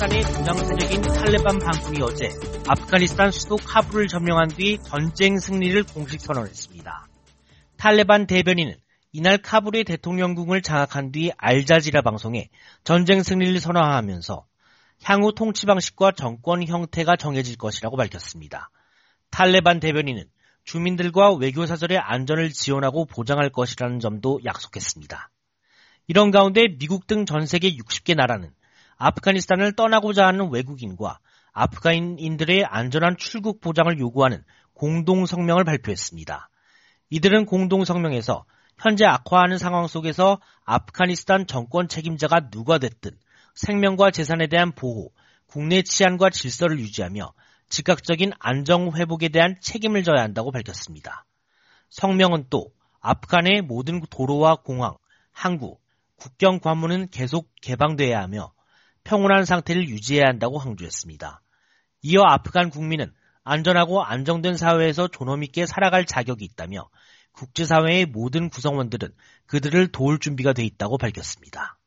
아프가니스탄의 중앙 세력인 탈레반 반군이 어제 아프가니스탄 수도 카불을 점령한 뒤 전쟁 승리를 공식 선언했습니다. 탈레반 대변인은 이날 카불의 대통령궁을 장악한 뒤 알자지라 방송에 전쟁 승리를 선언하면서 향후 통치 방식과 정권 형태가 정해질 것이라고 밝혔습니다. 탈레반 대변인은 주민들과 외교사절의 안전을 지원하고 보장할 것이라는 점도 약속했습니다. 이런 가운데 미국 등 전 세계 60개 나라는 아프가니스탄을 떠나고자 하는 외국인과 아프간인들의 안전한 출국 보장을 요구하는 공동성명을 발표했습니다. 이들은 공동성명에서 현재 악화하는 상황 속에서 아프가니스탄 정권 책임자가 누가 됐든 생명과 재산에 대한 보호, 국내 치안과 질서를 유지하며 즉각적인 안정 회복에 대한 책임을 져야 한다고 밝혔습니다. 성명은 또 아프간의 모든 도로와 공항, 항구, 국경 관문은 계속 개방돼야 하며 평온한 상태를 유지해야 한다고 강조했습니다. 이어 아프간 국민은 안전하고 안정된 사회에서 존엄있게 살아갈 자격이 있다며 국제사회의 모든 구성원들은 그들을 도울 준비가 돼 있다고 밝혔습니다.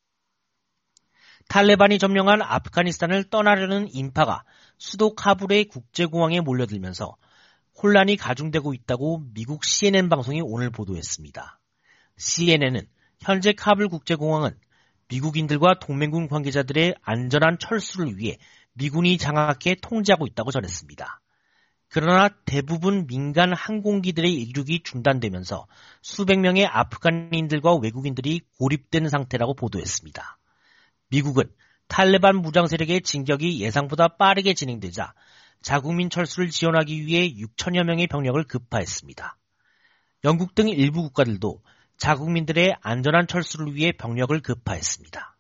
탈레반이 점령한 아프가니스탄을 떠나려는 인파가 수도 카불의 국제공항에 몰려들면서 혼란이 가중되고 있다고 미국 CNN 방송이 오늘 보도했습니다. CNN은 현재 카불 국제공항은 미국인들과 동맹군 관계자들의 안전한 철수를 위해 미군이 장악해 통제하고 있다고 전했습니다. 그러나 대부분 민간 항공기들의 이륙이 중단되면서 수백 명의 아프간인들과 외국인들이 고립된 상태라고 보도했습니다. 미국은 탈레반 무장 세력의 진격이 예상보다 빠르게 진행되자 자국민 철수를 지원하기 위해 6천여 명의 병력을 급파했습니다. 영국 등 일부 국가들도 자국민들의 안전한 철수를 위해 병력을 급파했습니다.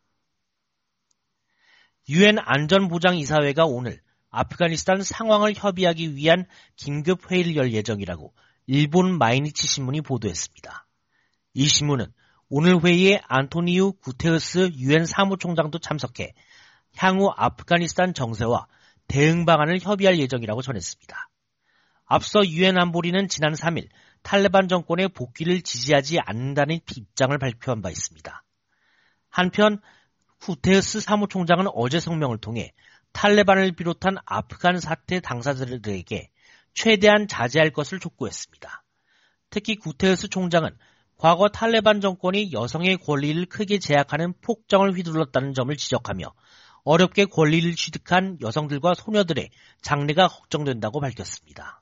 유엔 안전보장이사회가 오늘 아프가니스탄 상황을 협의하기 위한 긴급 회의를 열 예정이라고 일본 마이니치 신문이 보도했습니다. 이 신문은 오늘 회의에 안토니우 구테우스 유엔 사무총장도 참석해 향후 아프가니스탄 정세와 대응 방안을 협의할 예정이라고 전했습니다. 앞서 유엔 안보리는 지난 3일 탈레반 정권의 복귀를 지지하지 않는다는 입장을 발표한 바 있습니다. 한편 구테우스 사무총장은 어제 성명을 통해 탈레반을 비롯한 아프간 사태 당사자들에게 최대한 자제할 것을 촉구했습니다. 특히 구테우스 총장은 과거 탈레반 정권이 여성의 권리를 크게 제약하는 폭정을 휘둘렀다는 점을 지적하며 어렵게 권리를 취득한 여성들과 소녀들의 장래가 걱정된다고 밝혔습니다.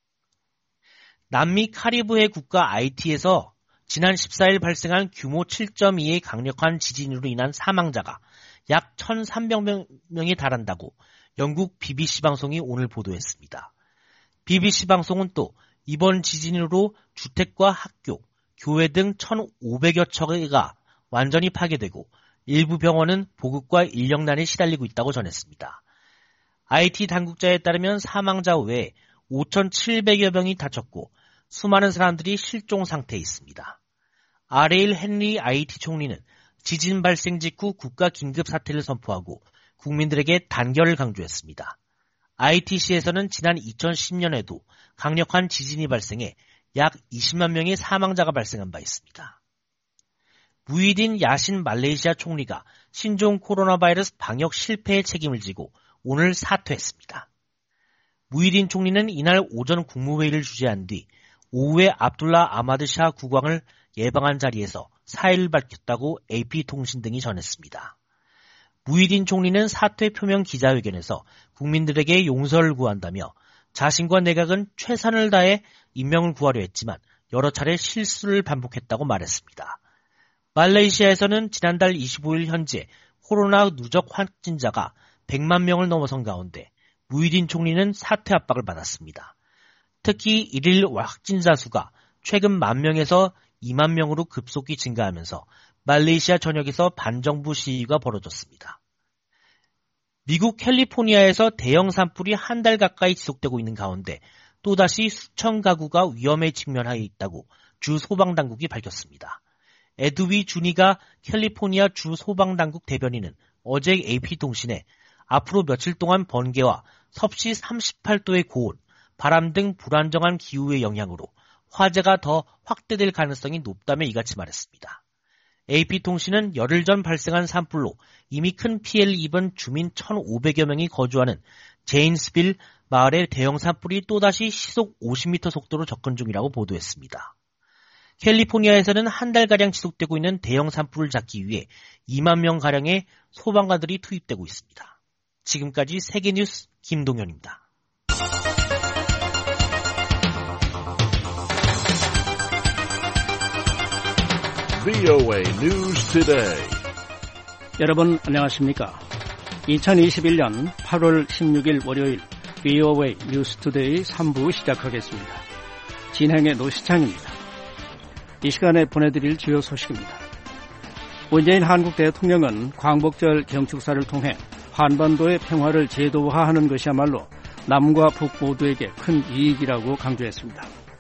남미 카리브해 국가 아이티에서 지난 14일 발생한 규모 7.2의 강력한 지진으로 인한 사망자가 약 1,300명에 달한다고 영국 BBC 방송이 오늘 보도했습니다. BBC 방송은 또 이번 지진으로 주택과 학교, 교회 등 1,500여 채가 완전히 파괴되고 일부 병원은 보급과 인력난에 시달리고 있다고 전했습니다. IT 당국자에 따르면 사망자 외에 5,700여 명이 다쳤고 수많은 사람들이 실종 상태에 있습니다. 아레일 헨리 IT 총리는 지진 발생 직후 국가 긴급 사태를 선포하고 국민들에게 단결을 강조했습니다. ITC에서는 지난 2010년에도 강력한 지진이 발생해 약 20만 명의 사망자가 발생한 바 있습니다. 무히딘 야신 말레이시아 총리가 신종 코로나 바이러스 방역 실패의 책임을 지고 오늘 사퇴했습니다. 무히딘 총리는 이날 오전 국무회의를 주재한 뒤 오후에 압둘라 아마드 샤 국왕을 예방한 자리에서 사의를 밝혔다고 AP통신 등이 전했습니다. 무히딘 총리는 사퇴 표명 기자회견에서 국민들에게 용서를 구한다며 자신과 내각은 최선을 다해 임명을 구하려 했지만 여러 차례 실수를 반복했다고 말했습니다. 말레이시아에서는 지난달 25일 현재 코로나 누적 확진자가 100만 명을 넘어선 가운데 무히딘 총리는 사퇴 압박을 받았습니다. 특히 일일 확진자 수가 최근 10,000명에서 2만 명으로 급속히 증가하면서 말레이시아 전역에서 반정부 시위가 벌어졌습니다. 미국 캘리포니아에서 대형 산불이 한 달 가까이 지속되고 있는 가운데 또다시 수천 가구가 위험에 직면하여 있다고 주 소방당국이 밝혔습니다. 에드위 주니가 캘리포니아 주 소방당국 대변인은 어제 AP통신에 앞으로 며칠 동안 번개와 섭씨 38도의 고온, 바람 등 불안정한 기후의 영향으로 화재가 더 확대될 가능성이 높다며 이같이 말했습니다. AP통신은 열흘 전 발생한 산불로 이미 큰 피해를 입은 주민 1,500여 명이 거주하는 제인스빌 마을의 대형 산불이 또다시 시속 50m 속도로 접근 중이라고 보도했습니다. 캘리포니아에서는 한 달가량 지속되고 있는 대형 산불을 잡기 위해 2만 명가량의 소방관들이 투입되고 있습니다. 지금까지 세계뉴스 김동현입니다. VOA News Today. 여러분 안녕하십니까? 2021년 8월 16일 월요일 VOA News Today 3부 시작하겠습니다. 진행의 노시창입니다. 이 시간에 보내드릴 주요 소식입니다. 문재인 한국 대통령은 광복절 경축사를 통해 한반도의 평화를 제도화하는 것이야말로 남과 북 모두에게 큰 이익이라고 강조했습니다.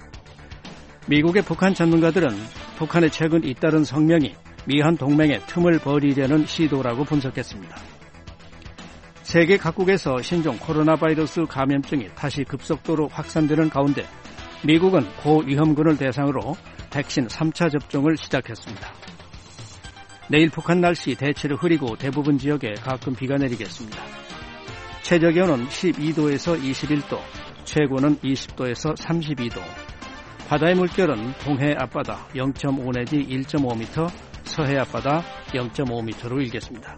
미국의 북한 전문가들은 북한의 최근 잇따른 성명이 미한 동맹의 틈을 버리려는 시도라고 분석했습니다. 세계 각국에서 신종 코로나 바이러스 감염증이 다시 급속도로 확산되는 가운데 미국은 고위험군을 대상으로 백신 3차 접종을 시작했습니다. 내일 북한 날씨 대체로 흐리고 대부분 지역에 가끔 비가 내리겠습니다. 최저기온은 12도에서 21도, 최고는 20도에서 32도. 바다의 물결은 동해 앞바다 0.5 내지 1.5m, 서해 앞바다 0.5m로 일겠습니다.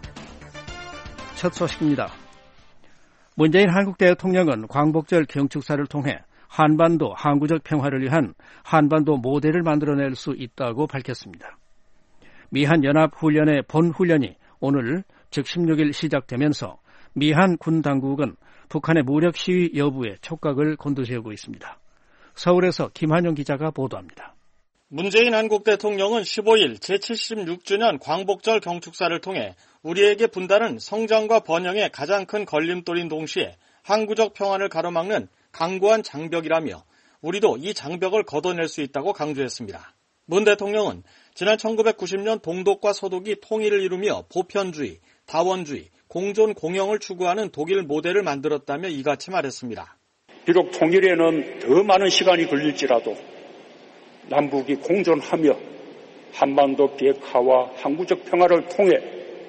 첫 소식입니다. 문재인 한국 대통령은 광복절 경축사를 통해 한반도 항구적 평화를 위한 한반도 모델을 만들어낼 수 있다고 밝혔습니다. 미한 연합훈련의 본훈련이 오늘 즉 16일 시작되면서 미한 군 당국은 북한의 무력 시위 여부에 촉각을 곤두세우고 있습니다. 서울에서 김한용 기자가 보도합니다. 문재인 한국 대통령은 15일 제76주년 광복절 경축사를 통해 우리에게 분단은 성장과 번영의 가장 큰 걸림돌인 동시에 항구적 평안을 가로막는 강고한 장벽이라며 우리도 이 장벽을 걷어낼 수 있다고 강조했습니다. 문 대통령은 지난 1990년 동독과 서독이 통일을 이루며 보편주의, 다원주의, 공존 공영을 추구하는 독일 모델을 만들었다며 이같이 말했습니다. 비록 통일에는 더 많은 시간이 걸릴지라도 남북이 공존하며 한반도 비핵화와 항구적 평화를 통해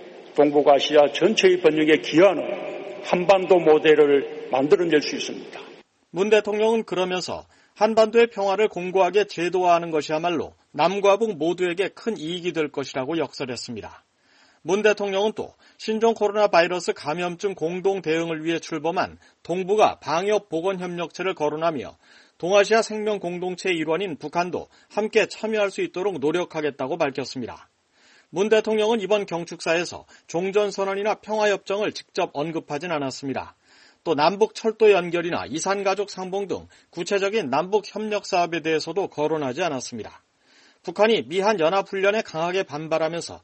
동북아시아 전체의 번영에 기여하는 한반도 모델을 만들어낼 수 있습니다. 문 대통령은 그러면서 한반도의 평화를 공고하게 제도화하는 것이야말로 남과 북 모두에게 큰 이익이 될 것이라고 역설했습니다. 문 대통령은 또 신종 코로나 바이러스 감염증 공동 대응을 위해 출범한 동북아 방역 보건 협력체를 거론하며 동아시아 생명 공동체의 일원인 북한도 함께 참여할 수 있도록 노력하겠다고 밝혔습니다. 문 대통령은 이번 경축사에서 종전선언이나 평화협정을 직접 언급하진 않았습니다. 또 남북 철도 연결이나 이산가족 상봉 등 구체적인 남북 협력 사업에 대해서도 거론하지 않았습니다. 북한이 미한 연합훈련에 강하게 반발하면서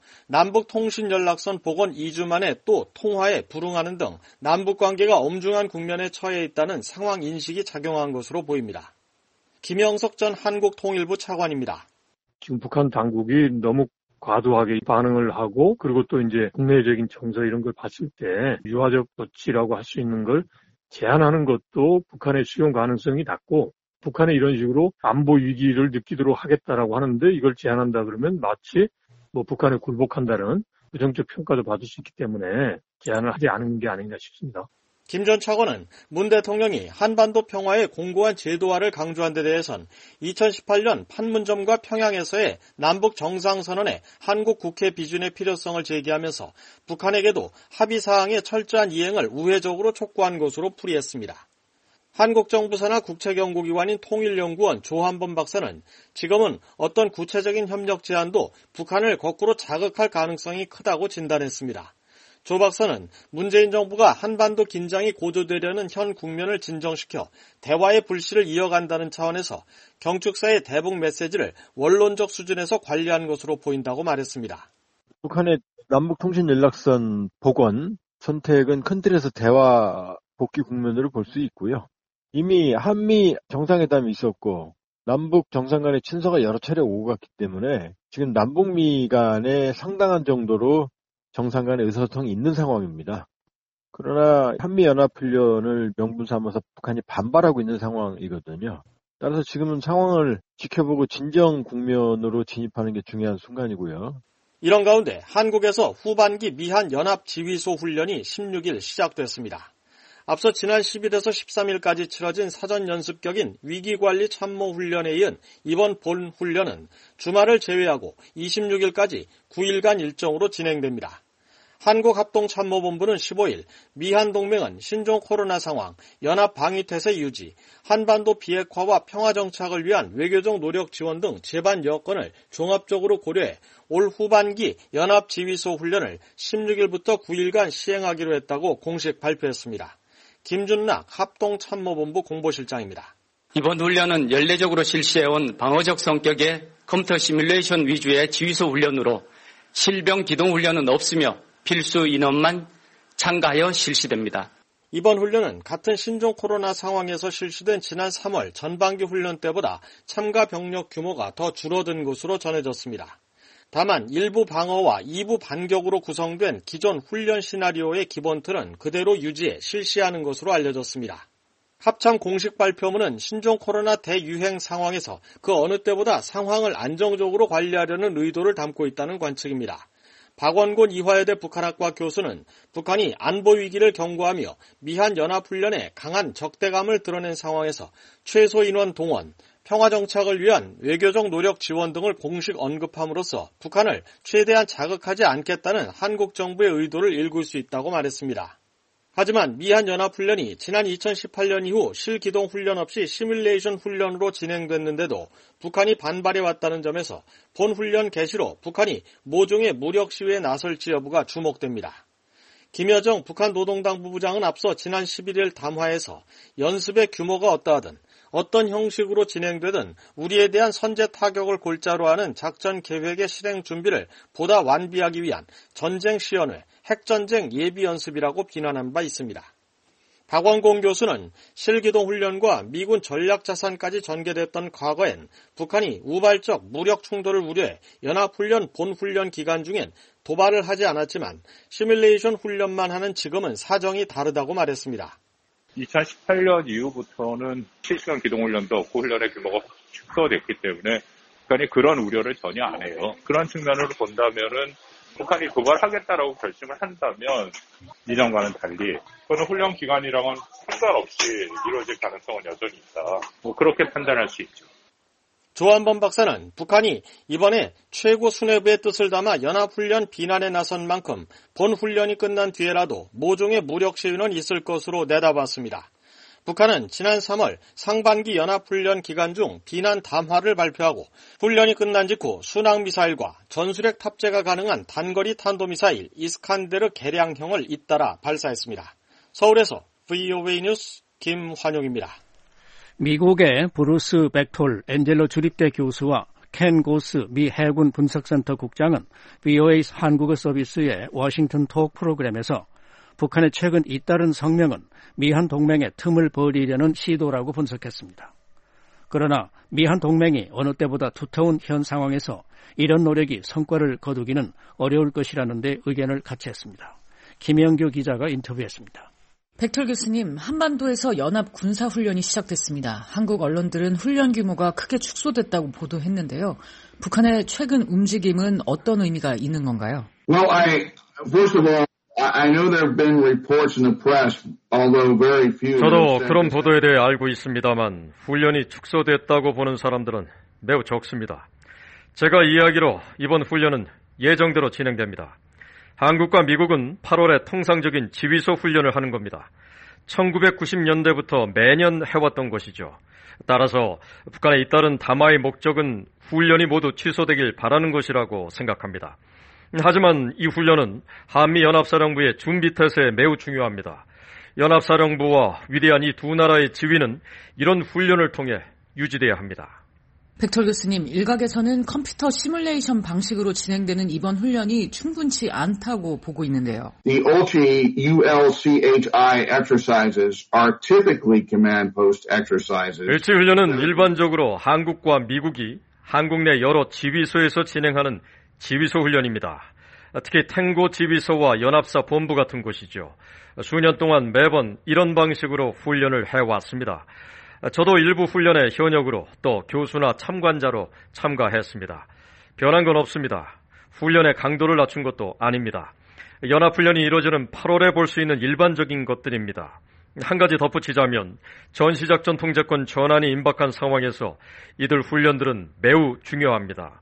남북통신연락선 복원 2주 만에 또 통화에 불응하는 등 남북관계가 엄중한 국면에 처해 있다는 상황 인식이 작용한 것으로 보입니다. 김영석 전 한국통일부 차관입니다. 지금 북한 당국이 너무 과도하게 반응을 하고 그리고 또 이제 국내적인 정서 이런 걸 봤을 때 유화적 조치라고 할 수 있는 걸 제한하는 것도 북한의 수용 가능성이 낮고 북한이 이런 식으로 안보 위기를 느끼도록 하겠다라고 하는데 이걸 제한한다 그러면 마치 북한에 굴복한다는 부정적 평가도 받을 수 있기 때문에 제한을 하지 않은 게 아닌가 싶습니다. 김 전 차관은 문 대통령이 한반도 평화의 공고한 제도화를 강조한 데 대해선 2018년 판문점과 평양에서의 남북 정상선언의 한국 국회 비준의 필요성을 제기하면서 북한에게도 합의사항의 철저한 이행을 우회적으로 촉구한 것으로 풀이했습니다. 한국 정부 산하 국책연구기관인 통일연구원 조한범 박사는 지금은 어떤 구체적인 협력 제안도 북한을 거꾸로 자극할 가능성이 크다고 진단했습니다. 조 박사는 문재인 정부가 한반도 긴장이 고조되려는 현 국면을 진정시켜 대화의 불씨를 이어간다는 차원에서 경축사의 대북 메시지를 원론적 수준에서 관리한 것으로 보인다고 말했습니다. 북한의 남북통신연락선 복원 선택은 큰 틀에서 대화 복귀 국면으로 볼 수 있고요. 이미 한미 정상회담이 있었고 남북 정상 간의 친서가 여러 차례 오고 갔기 때문에 지금 남북미 간에 상당한 정도로 정상 간의 의사소통이 있는 상황입니다. 그러나 한미연합훈련을 명분 삼아서 북한이 반발하고 있는 상황이거든요. 따라서 지금은 상황을 지켜보고 진정 국면으로 진입하는 게 중요한 순간이고요. 이런 가운데 한국에서 후반기 미한 연합지휘소 훈련이 16일 시작됐습니다. 앞서 지난 10일에서 13일까지 치러진 사전연습격인 위기관리 참모훈련에 이은 이번 본훈련은 주말을 제외하고 26일까지 9일간 일정으로 진행됩니다. 한국합동참모본부는 15일 미한 동맹은 신종 코로나 상황, 연합 방위태세 유지, 한반도 비핵화와 평화 정착을 위한 외교적 노력 지원 등 제반 여건을 종합적으로 고려해 올 후반기 연합지휘소 훈련을 16일부터 9일간 시행하기로 했다고 공식 발표했습니다. 김준락 합동참모본부 공보실장입니다. 이번 훈련은 연례적으로 실시해온 방어적 성격의 컴퓨터 시뮬레이션 위주의 지휘소 훈련으로 실병 기동 훈련은 없으며 필수 인원만 참가하여 실시됩니다. 이번 훈련은 같은 신종 코로나 상황에서 실시된 지난 3월 전반기 훈련 때보다 참가 병력 규모가 더 줄어든 것으로 전해졌습니다. 다만 일부 방어와 2부 반격으로 구성된 기존 훈련 시나리오의 기본 틀은 그대로 유지해 실시하는 것으로 알려졌습니다. 합참 공식 발표문은 신종 코로나 대유행 상황에서 그 어느 때보다 상황을 안정적으로 관리하려는 의도를 담고 있다는 관측입니다. 박원곤 이화여대 북한학과 교수는 북한이 안보 위기를 경고하며 미한 연합훈련에 강한 적대감을 드러낸 상황에서 최소 인원 동원, 평화 정착을 위한 외교적 노력 지원 등을 공식 언급함으로써 북한을 최대한 자극하지 않겠다는 한국 정부의 의도를 읽을 수 있다고 말했습니다. 하지만 미한 연합훈련이 지난 2018년 이후 실기동 훈련 없이 시뮬레이션 훈련으로 진행됐는데도 북한이 반발해왔다는 점에서 본훈련 개시로 북한이 모종의 무력 시위에 나설지 여부가 주목됩니다. 김여정 북한 노동당 부부장은 앞서 지난 11일 담화에서 연습의 규모가 어떠하든 어떤 형식으로 진행되든 우리에 대한 선제 타격을 골자로 하는 작전 계획의 실행 준비를 보다 완비하기 위한 전쟁 시연회, 핵전쟁 예비 연습이라고 비난한 바 있습니다. 박원공 교수는 실기동 훈련과 미군 전략자산까지 전개됐던 과거엔 북한이 우발적 무력 충돌을 우려해 연합훈련 본훈련 기간 중엔 도발을 하지 않았지만 시뮬레이션 훈련만 하는 지금은 사정이 다르다고 말했습니다. 2018년 이후부터는 실시간 기동훈련도 없고 훈련의 규모가 축소됐기 때문에 북한이 그런 우려를 전혀 안 해요. 그런 측면으로 본다면은 북한이 도발하겠다라고 결심을 한다면 이전과는 달리 그런 훈련 기간이랑은 상관없이 이루어질 가능성은 여전히 있다. 그렇게 판단할 수 있죠. 조한범 박사는 북한이 이번에 최고 수뇌부의 뜻을 담아 연합훈련 비난에 나선 만큼 본훈련이 끝난 뒤에라도 모종의 무력 시위는 있을 것으로 내다봤습니다. 북한은 지난 3월 상반기 연합훈련 기간 중 비난 담화를 발표하고 훈련이 끝난 직후 순항미사일과 전술핵 탑재가 가능한 단거리 탄도미사일 이스칸데르 개량형을 잇따라 발사했습니다. 서울에서 VOA 뉴스 김환용입니다. 미국의 브루스 백톨 엔젤로 주립대 교수와 켄 고스 미 해군 분석센터 국장은 VOA 한국어 서비스의 워싱턴 톡 프로그램에서 북한의 최근 잇따른 성명은 미한 동맹의 틈을 버리려는 시도라고 분석했습니다. 그러나 미한 동맹이 어느 때보다 두터운 현 상황에서 이런 노력이 성과를 거두기는 어려울 것이라는 데 의견을 같이 했습니다. 김영규 기자가 인터뷰했습니다. 백톨 교수님, 한반도에서 연합 군사훈련이 시작됐습니다. 한국 언론들은 훈련 규모가 크게 축소됐다고 보도했는데요. 북한의 최근 움직임은 어떤 의미가 있는 건가요? Well, first of all, I know there have been reports in the press, although very few. 저도 그런 보도에 대해 알고 있습니다만 훈련이 축소됐다고 보는 사람들은 매우 적습니다. 제가 이야기로 이번 훈련은 예정대로 진행됩니다. 한국과 미국은 8월에 통상적인 지휘소 훈련을 하는 겁니다. 1990년대부터 매년 해왔던 것이죠. 따라서 북한에 잇따른 담화의 목적은 훈련이 모두 취소되길 바라는 것이라고 생각합니다. 하지만 이 훈련은 한미연합사령부의 준비태세에 매우 중요합니다. 연합사령부와 위대한 이 두 나라의 지위는 이런 훈련을 통해 유지돼야 합니다. 백톨 교수님, 일각에서는 컴퓨터 시뮬레이션 방식으로 진행되는 이번 훈련이 충분치 않다고 보고 있는데요. The OT-ULCHI exercises are typically command post exercises. 일치 훈련은 일반적으로 한국과 미국이 한국 내 여러 지휘소에서 진행하는 지휘소 훈련입니다. 특히 탱고 지휘소와 연합사 본부 같은 곳이죠. 수년 동안 매번 이런 방식으로 훈련을 해왔습니다. 저도 일부 훈련에 현역으로 또 교수나 참관자로 참가했습니다. 변한 건 없습니다. 훈련의 강도를 낮춘 것도 아닙니다. 연합훈련이 이루어지는 8월에 볼 수 있는 일반적인 것들입니다. 한 가지 덧붙이자면 전시작전 통제권 전환이 임박한 상황에서 이들 훈련들은 매우 중요합니다.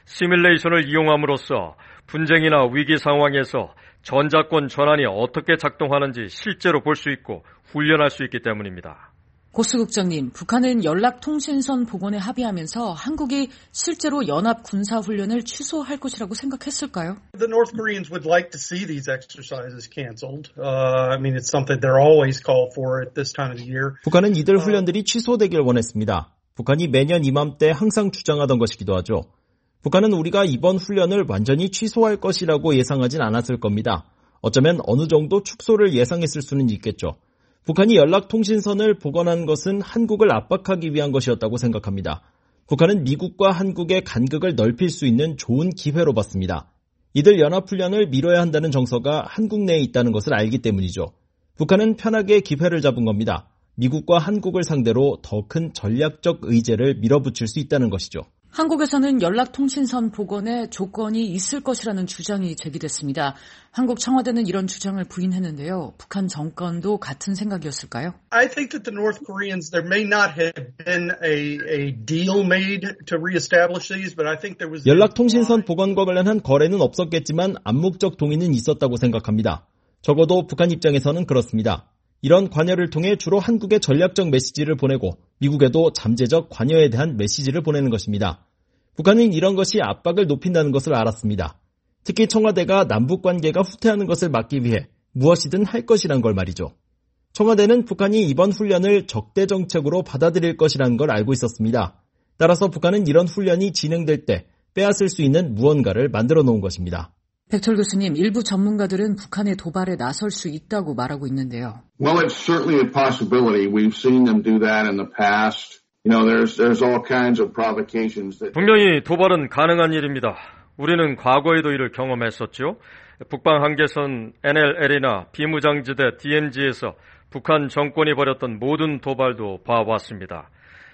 시뮬레이션을 이용함으로써 분쟁이나 위기 상황에서 전자권 전환이 어떻게 작동하는지 실제로 볼 수 있고 훈련할 수 있기 때문입니다. 고스 국장님, 북한은 연락통신선 복원에 합의하면서 한국이 실제로 연합 군사훈련을 취소할 것이라고 생각했을까요? The North Koreans would like to see these exercises canceled. I mean, it's something they're always called for at this time of the year. 북한은 이들 훈련들이 취소되길 원했습니다. 북한이 매년 이맘때 항상 주장하던 것이기도 하죠. 북한은 우리가 이번 훈련을 완전히 취소할 것이라고 예상하진 않았을 겁니다. 어쩌면 어느 정도 축소를 예상했을 수는 있겠죠. 북한이 연락통신선을 복원한 것은 한국을 압박하기 위한 것이었다고 생각합니다. 북한은 미국과 한국의 간극을 넓힐 수 있는 좋은 기회로 봤습니다. 이들 연합훈련을 미뤄야 한다는 정서가 한국 내에 있다는 것을 알기 때문이죠. 북한은 편하게 기회를 잡은 겁니다. 미국과 한국을 상대로 더 큰 전략적 의제를 밀어붙일 수 있다는 것이죠. 한국에서는 연락통신선 복원에 조건이 있을 것이라는 주장이 제기됐습니다. 한국 청와대는 이런 주장을 부인했는데요. 북한 정권도 같은 생각이었을까요? I think that the North Koreans, there may not have been a deal made to reestablish these, but I think there was... 연락통신선 복원과 관련한 거래는 없었겠지만 암묵적 동의는 있었다고 생각합니다. 적어도 북한 입장에서는 그렇습니다. 이런 관여를 통해 주로 한국에 전략적 메시지를 보내고 미국에도 잠재적 관여에 대한 메시지를 보내는 것입니다. 북한은 이런 것이 압박을 높인다는 것을 알았습니다. 특히 청와대가 남북관계가 후퇴하는 것을 막기 위해 무엇이든 할 것이란 걸 말이죠. 청와대는 북한이 이번 훈련을 적대 정책으로 받아들일 것이라는 걸 알고 있었습니다. 따라서 북한은 이런 훈련이 진행될 때 빼앗을 수 있는 무언가를 만들어 놓은 것입니다. 백철 교수님, 일부 전문가들은 북한의 도발에 나설 수 있다고 말하고 있는데요. Well, it's certainly a possibility. We've seen them do that in the past. You know, there's all kinds of provocations that... 분명히 도발은 가능한 일입니다. 우리는 과거에도 이를 경험했었죠. 북방 한계선 NLL이나 비무장지대 DMZ에서 북한 정권이 벌였던 모든 도발도 봐왔습니다.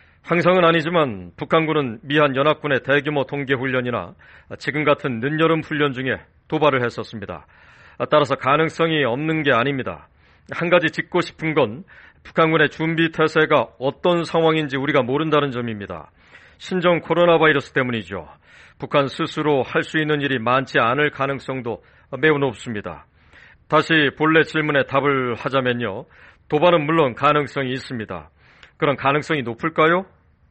항상은 아니지만 북한군은 미한 연합군의 대규모 동계훈련이나 지금 같은 늦여름 훈련 중에 도발을 했었습니다. 따라서 가능성이 없는 게 아닙니다. 한 가지 짚고 싶은 건 북한군의 준비 태세가 어떤 상황인지 우리가 모른다는 점입니다. 신종 코로나 바이러스 때문이죠. 북한 스스로 할 수 있는 일이 많지 않을 가능성도 매우 높습니다. 다시 본래 질문에 답을 하자면요. 도발은 물론 가능성이 있습니다. 그런 가능성이 높을까요?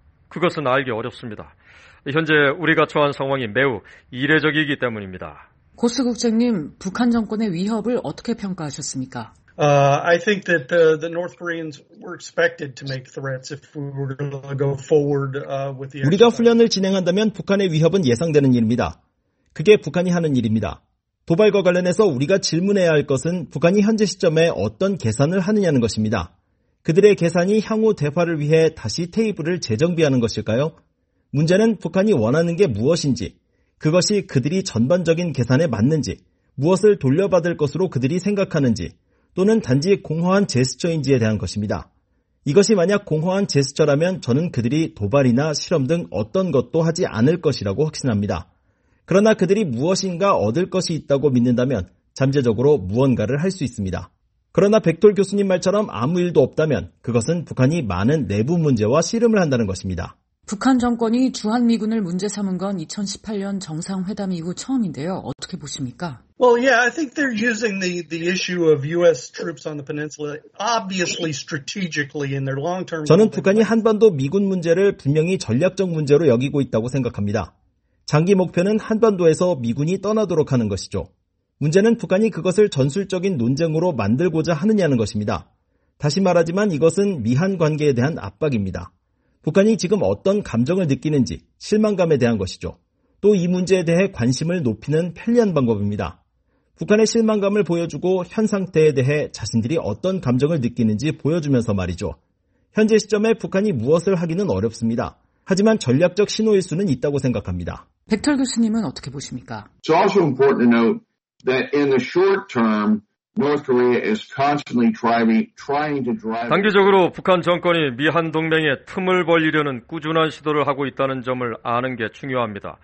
그것은 알기 어렵습니다. 현재 우리가 처한 상황이 매우 이례적이기 때문입니다. 고스 국장님, 북한 정권의 위협을 어떻게 평가하셨습니까? I think that the North Koreans were expected to make threats if we were going to go forward with the exercise. 우리가 훈련을 진행한다면 북한의 위협은 예상되는 일입니다. 그게 북한이 하는 일입니다. 도발과 관련해서 우리가 질문해야 할 것은 북한이 현재 시점에 어떤 계산을 하느냐는 것입니다. 그들의 계산이 향후 대화를 위해 다시 테이블을 재정비하는 것일까요? 문제는 북한이 원하는 게 무엇인지, 그것이 그들이 전반적인 계산에 맞는지, 무엇을 돌려받을 것으로 그들이 생각하는지, 또는 단지 공허한 제스처인지에 대한 것입니다. 이것이 만약 공허한 제스처라면 저는 그들이 도발이나 실험 등 어떤 것도 하지 않을 것이라고 확신합니다. 그러나 그들이 무엇인가 얻을 것이 있다고 믿는다면 잠재적으로 무언가를 할 수 있습니다. 그러나 백돌 교수님 말처럼 아무 일도 없다면 그것은 북한이 많은 내부 문제와 씨름을 한다는 것입니다. 북한 정권이 주한미군을 문제 삼은 건 2018년 정상회담 이후 처음인데요. 어떻게 보십니까? Well, yeah, I think they're using the issue of U.S. troops on the peninsula obviously strategically in their long-term. 저는 북한이 한반도 미군 문제를 분명히 전략적 문제로 여기고 있다고 생각합니다. 장기 목표는 한반도에서 미군이 떠나도록 하는 것이죠. 문제는 북한이 그것을 전술적인 논쟁으로 만들고자 하느냐는 것입니다. 다시 말하지만 이것은 미한 관계에 대한 압박입니다. 북한이 지금 어떤 감정을 느끼는지 실망감에 대한 것이죠. 또 이 문제에 대해 관심을 높이는 편리한 방법입니다. 북한의 실망감을 보여주고 현 상태에 대해 자신들이 어떤 감정을 느끼는지 보여주면서 말이죠. 현재 시점에 북한이 무엇을 하기는 어렵습니다. 하지만 전략적 신호일 수는 있다고 생각합니다. 백털 교수님은 어떻게 보십니까? It's also important to note that in the short term, North Korea is constantly trying to drive. 단기적으로 북한 정권이 미한 동맹에 틈을 벌리려는 꾸준한 시도를 하고 있다는 점을 아는 게 중요합니다.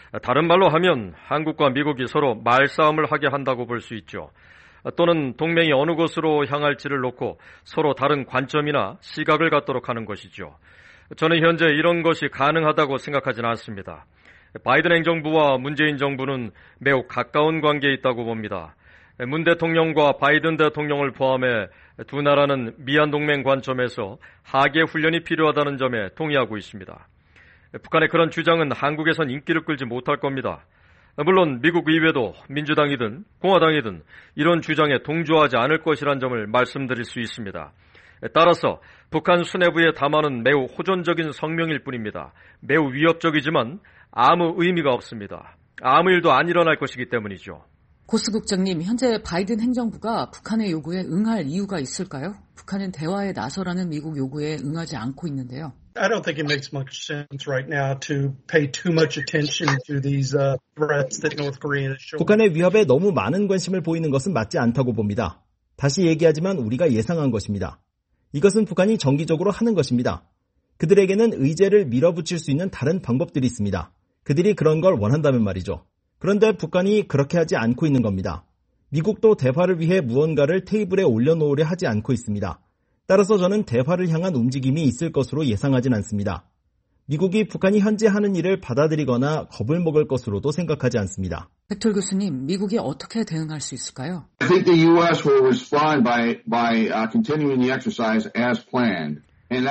다른 말로 하면 한국과 미국이 서로 말싸움을 하게 한다고 볼 수 있죠. 또는 동맹이 어느 곳으로 향할지를 놓고 서로 다른 관점이나 시각을 갖도록 하는 것이죠. 저는 현재 이런 것이 가능하다고 생각하지는 않습니다. 바이든 행정부와 문재인 정부는 매우 가까운 관계에 있다고 봅니다. 문 대통령과 바이든 대통령을 포함해 두 나라는 미한동맹 관점에서 하계 훈련이 필요하다는 점에 동의하고 있습니다. 북한의 그런 주장은 한국에선 인기를 끌지 못할 겁니다. 물론 미국 의회도 민주당이든 공화당이든 이런 주장에 동조하지 않을 것이란 점을 말씀드릴 수 있습니다. 따라서 북한 수뇌부의 담화는 매우 호전적인 성명일 뿐입니다. 매우 위협적이지만 아무 의미가 없습니다. 아무 일도 안 일어날 것이기 때문이죠. 고스 국장님, 현재 바이든 행정부가 북한의 요구에 응할 이유가 있을까요? 북한은 대화에 나서라는 미국 요구에 응하지 않고 있는데요. I don't think it makes much sense right now to pay too much attention to these threats that North Korea is showing. 북한의 위협에 너무 많은 관심을 보이는 것은 맞지 않다고 봅니다. 다시 얘기하지만 우리가 예상한 것입니다. 이것은 북한이 정기적으로 하는 것입니다. 그들에게는 의제를 밀어붙일 수 있는 다른 방법들이 있습니다. 그들이 그런 걸 원한다면 말이죠. 그런데 북한이 그렇게 하지 않고 있는 겁니다. 미국도 대화를 위해 무언가를 테이블에 올려놓으려 하지 않고 있습니다. 따라서 저는 대화를 향한 움직임이 있을 것으로 예상하진 않습니다. 미국이 북한이 현재 하는 일을 받아들이거나 겁을 먹을 것으로도 생각하지 않습니다. 백톨 교수님, 미국이 어떻게 대응할 수 있을까요? I think the U.S. will respond by continuing the exercise as planned.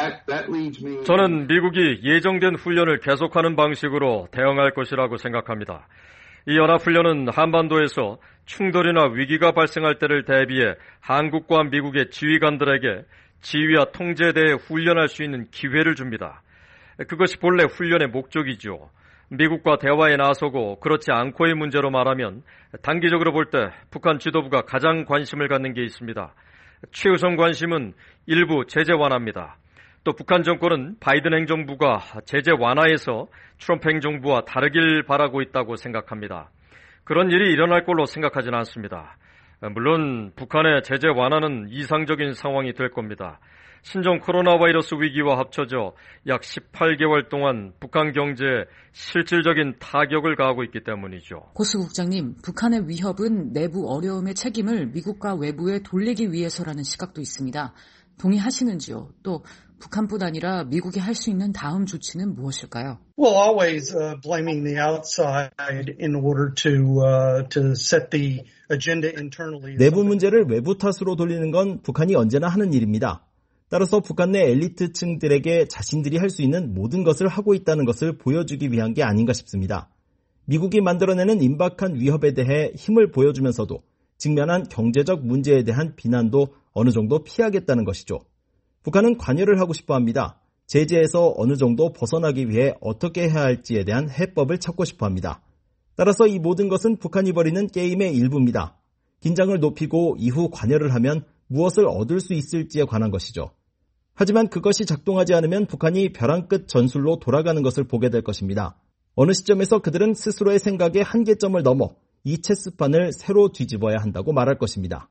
저는 미국이 예정된 훈련을 계속하는 방식으로 대응할 것이라고 생각합니다. 이 연합훈련은 한반도에서 충돌이나 위기가 발생할 때를 대비해 한국과 미국의 지휘관들에게 지휘와 통제에 대해 훈련할 수 있는 기회를 줍니다. 그것이 본래 훈련의 목적이죠. 미국과 대화에 나서고 그렇지 않고의 문제로 말하면 단기적으로 볼 때 북한 지도부가 가장 관심을 갖는 게 있습니다. 최우선 관심은 일부 제재 완화입니다. 또 북한 정권은 바이든 행정부가 제재 완화에서 트럼프 행정부와 다르길 바라고 있다고 생각합니다. 그런 일이 일어날 걸로 생각하지는 않습니다. 물론 북한의 제재 완화는 이상적인 상황이 될 겁니다. 신종 코로나 바이러스 위기와 합쳐져 약 18개월 동안 북한 경제에 실질적인 타격을 가하고 있기 때문이죠. 고스 국장님, 북한의 위협은 내부 어려움의 책임을 미국과 외부에 돌리기 위해서라는 시각도 있습니다. 동의하시는지요? 또 북한뿐 아니라 미국이 할 수 있는 다음 조치는 무엇일까요? Well, always blaming the outside in order to set the agenda internally. 내부 문제를 외부 탓으로 돌리는 건 북한이 언제나 하는 일입니다. 따라서 북한 내 엘리트층들에게 자신들이 할 수 있는 모든 것을 하고 있다는 것을 보여주기 위한 게 아닌가 싶습니다. 미국이 만들어내는 임박한 위협에 대해 힘을 보여주면서도 직면한 경제적 문제에 대한 비난도 어느 정도 피하겠다는 것이죠. 북한은 관여를 하고 싶어 합니다. 제재에서 어느 정도 벗어나기 위해 어떻게 해야 할지에 대한 해법을 찾고 싶어 합니다. 따라서 이 모든 것은 북한이 벌이는 게임의 일부입니다. 긴장을 높이고 이후 관여를 하면 무엇을 얻을 수 있을지에 관한 것이죠. 하지만 그것이 작동하지 않으면 북한이 벼랑 끝 전술로 돌아가는 것을 보게 될 것입니다. 어느 시점에서 그들은 스스로의 생각의 한계점을 넘어 이 체스판을 새로 뒤집어야 한다고 말할 것입니다.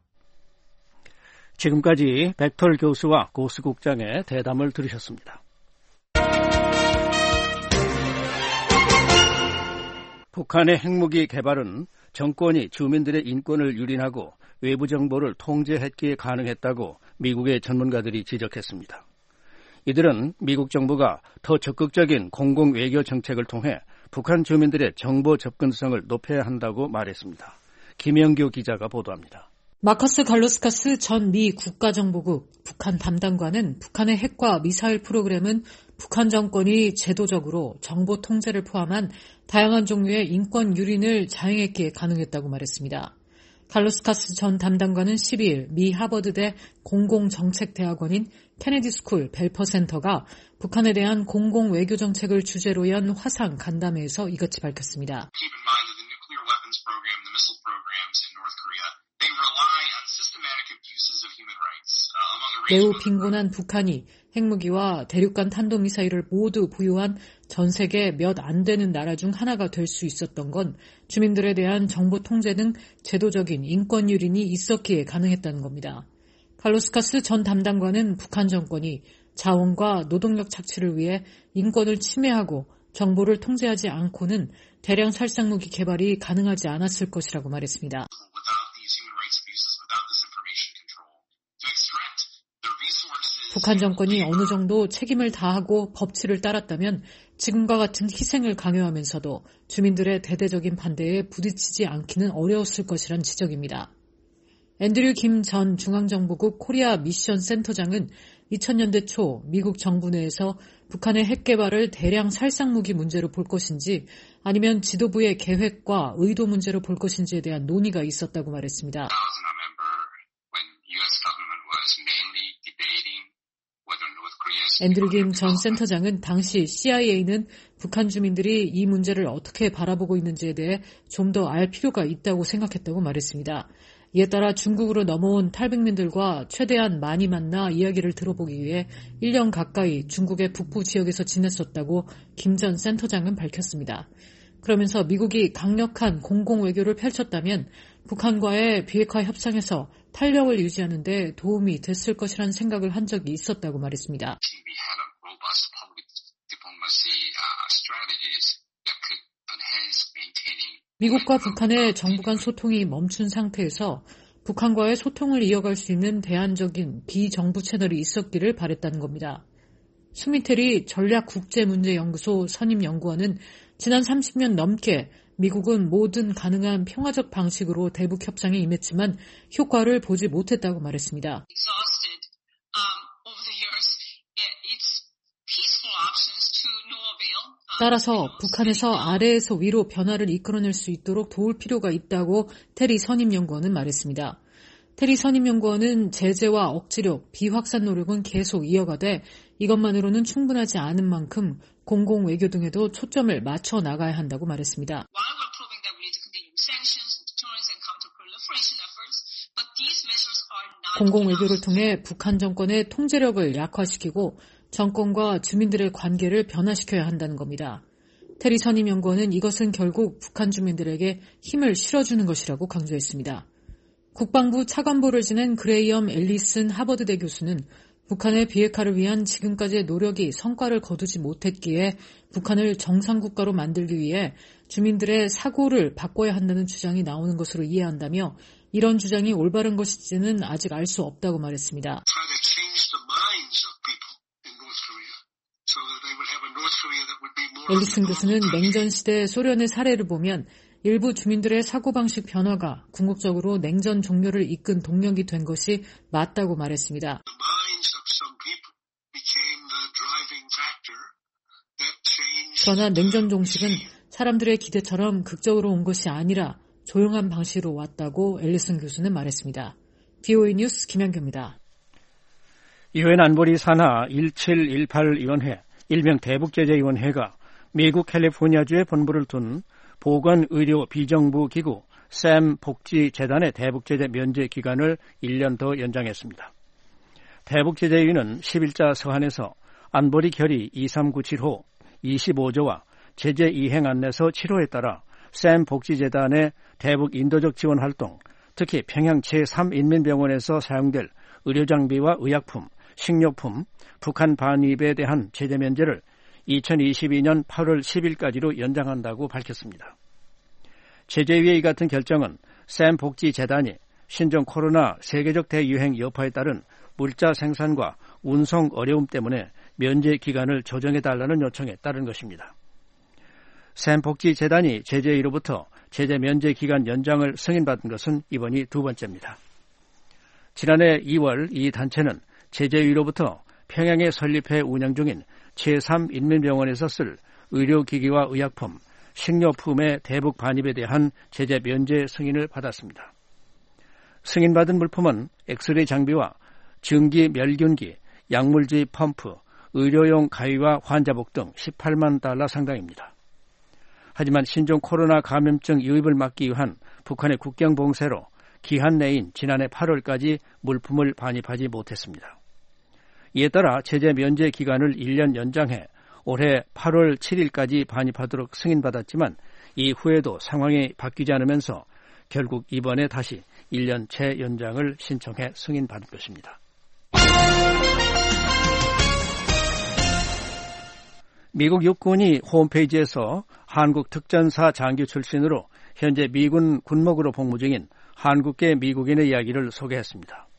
지금까지 백톨 교수와 고스 국장의 대담을 들으셨습니다. 북한의 핵무기 개발은 정권이 주민들의 인권을 유린하고 외부 정보를 통제했기에 가능했다고 미국의 전문가들이 지적했습니다. 이들은 미국 정부가 더 적극적인 공공 외교 정책을 통해 북한 주민들의 정보 접근성을 높여야 한다고 말했습니다. 김영규 기자가 보도합니다. 마커스 갈로스카스 전 미 국가정보국 북한 담당관은 북한의 핵과 미사일 프로그램은 북한 정권이 제도적으로 정보 통제를 포함한 다양한 종류의 인권 유린을 자행했기에 가능했다고 말했습니다. 갈로스카스 전 담당관은 12일 미 하버드대 공공정책대학원인 케네디 스쿨 벨퍼 센터가 북한에 대한 공공 외교 정책을 주제로 연 화상 간담회에서 이같이 밝혔습니다. 매우 빈곤한 북한이 핵무기와 대륙간 탄도미사일을 모두 보유한 전 세계 몇 안 되는 나라 중 하나가 될 수 있었던 건 주민들에 대한 정보 통제 등 제도적인 인권 유린이 있었기에 가능했다는 겁니다. 칼로스카스 전 담당관은 북한 정권이 자원과 노동력 착취를 위해 인권을 침해하고 정보를 통제하지 않고는 대량 살상무기 개발이 가능하지 않았을 것이라고 말했습니다. 북한 정권이 어느 정도 책임을 다하고 법치를 따랐다면 지금과 같은 희생을 강요하면서도 주민들의 대대적인 반대에 부딪히지 않기는 어려웠을 것이란 지적입니다. 앤드류 김 전 중앙정보국 코리아 미션 센터장은 2000년대 초 미국 정부 내에서 북한의 핵 개발을 대량 살상무기 문제로 볼 것인지 아니면 지도부의 계획과 의도 문제로 볼 것인지에 대한 논의가 있었다고 말했습니다. 앤드류 김 전 센터장은 당시 CIA는 북한 주민들이 이 문제를 어떻게 바라보고 있는지에 대해 좀 더 알 필요가 있다고 생각했다고 말했습니다. 이에 따라 중국으로 넘어온 탈북민들과 최대한 많이 만나 이야기를 들어보기 위해 1년 가까이 중국의 북부 지역에서 지냈었다고 김 전 센터장은 밝혔습니다. 그러면서 미국이 강력한 공공외교를 펼쳤다면 북한과의 비핵화 협상에서 탄력을 유지하는 데 도움이 됐을 것이라는 생각을 한 적이 있었다고 말했습니다. 미국과 북한의 정부 간 소통이 멈춘 상태에서 북한과의 소통을 이어갈 수 있는 대안적인 비정부 채널이 있었기를 바랬다는 겁니다. 수미테리 전략국제문제연구소 선임연구원은 지난 30년 넘게 미국은 모든 가능한 평화적 방식으로 대북 협상에 임했지만 효과를 보지 못했다고 말했습니다. 따라서 북한에서 아래에서 위로 변화를 이끌어낼 수 있도록 도울 필요가 있다고 테리 선임연구원은 말했습니다. 테리 선임연구원은 제재와 억지력, 비확산 노력은 계속 이어가되 이것만으로는 충분하지 않은 만큼 공공외교 등에도 초점을 맞춰 나가야 한다고 말했습니다. 공공외교를 통해 북한 정권의 통제력을 약화시키고 정권과 주민들의 관계를 변화시켜야 한다는 겁니다. 테리 선임연구원은 이것은 결국 북한 주민들에게 힘을 실어주는 것이라고 강조했습니다. 국방부 차관보를 지낸 그레이엄 앨리슨 하버드대 교수는 북한의 비핵화를 위한 지금까지의 노력이 성과를 거두지 못했기에 북한을 정상국가로 만들기 위해 주민들의 사고를 바꿔야 한다는 주장이 나오는 것으로 이해한다며 이런 주장이 올바른 것인지는 아직 알 수 없다고 말했습니다. 앨리슨 교수는 냉전 시대 소련의 사례를 보면 일부 주민들의 사고방식 변화가 궁극적으로 냉전 종료를 이끈 동력이 된 것이 맞다고 말했습니다. 그러나 냉전 종식은 사람들의 기대처럼 극적으로 온 것이 아니라 조용한 방식으로 왔다고 앨리슨 교수는 말했습니다. VOA 뉴스 김현규입니다. 유엔 안보리 산하 1718위원회, 일명 대북제재위원회가 미국 캘리포니아주에 본부를 둔 보건의료 비정부 기구 샘 복지재단의 대북제재 면제 기간을 1년 더 연장했습니다. 대북제재위는 10일자 서한에서 안보리 결의 2397호 25조와 제재 이행 안내서 7호에 따라 샘 복지재단의 대북 인도적 지원 활동, 특히 평양 제3인민병원에서 사용될 의료장비와 의약품, 식료품, 북한 반입에 대한 제재 면제를 2022년 8월 10일까지로 연장한다고 밝혔습니다. 제재위의 이 같은 결정은 샘 복지재단이 신종 코로나 세계적 대유행 여파에 따른 물자 생산과 운송 어려움 때문에 면제 기간을 조정해달라는 요청에 따른 것입니다. 샘 복지재단이 제재위로부터 제재 면제 기간 연장을 승인받은 것은 이번이 두 번째입니다. 지난해 2월 이 단체는 제재위로부터 평양에 설립해 운영 중인 제3인민병원에서 쓸 의료기기와 의약품, 식료품의 대북 반입에 대한 제재 면제 승인을 받았습니다. 승인받은 물품은 엑스레이 장비와 증기 멸균기, 약물지 펌프, 의료용 가위와 환자복 등 18만 달러 상당입니다. 하지만 신종 코로나 감염증 유입을 막기 위한 북한의 국경 봉쇄로 기한 내인 지난해 8월까지 물품을 반입하지 못했습니다. 이에 따라 제재 면제 기간을 1년 연장해 올해 8월 7일까지 반입하도록 승인받았지만 이후에도 상황이 바뀌지 않으면서 결국 이번에 다시 1년 재연장을 신청해 승인받은 것입니다. 미국 육군이 홈페이지에서 한국 특전사 장교 출신으로 현재 미군 군목으로 복무 중인 한국계 미국인의 이야기를 소개했습니다.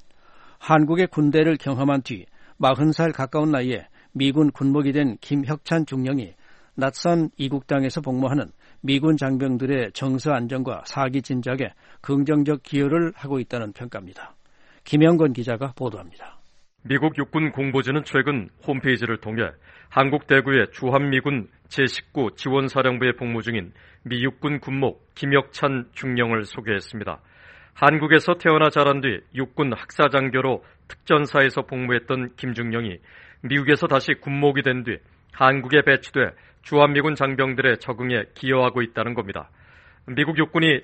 한국의 군대를 경험한 뒤 40살 가까운 나이에 미군 군목이 된 김혁찬 중령이 낯선 이국 땅에서 복무하는 미군 장병들의 정서 안정과 사기 진작에 긍정적 기여를 하고 있다는 평가입니다. 김영건 기자가 보도합니다. 미국 육군 공보지는 최근 홈페이지를 통해 한국 대구의 주한미군 제19 지원사령부에 복무 중인 미 육군 군목 김혁찬 중령을 소개했습니다. 한국에서 태어나 자란 뒤 육군 학사장교로 특전사에서 복무했던 김중령이 미국에서 다시 군목이 된 뒤 한국에 배치돼 주한미군 장병들의 적응에 기여하고 있다는 겁니다. 미국 육군이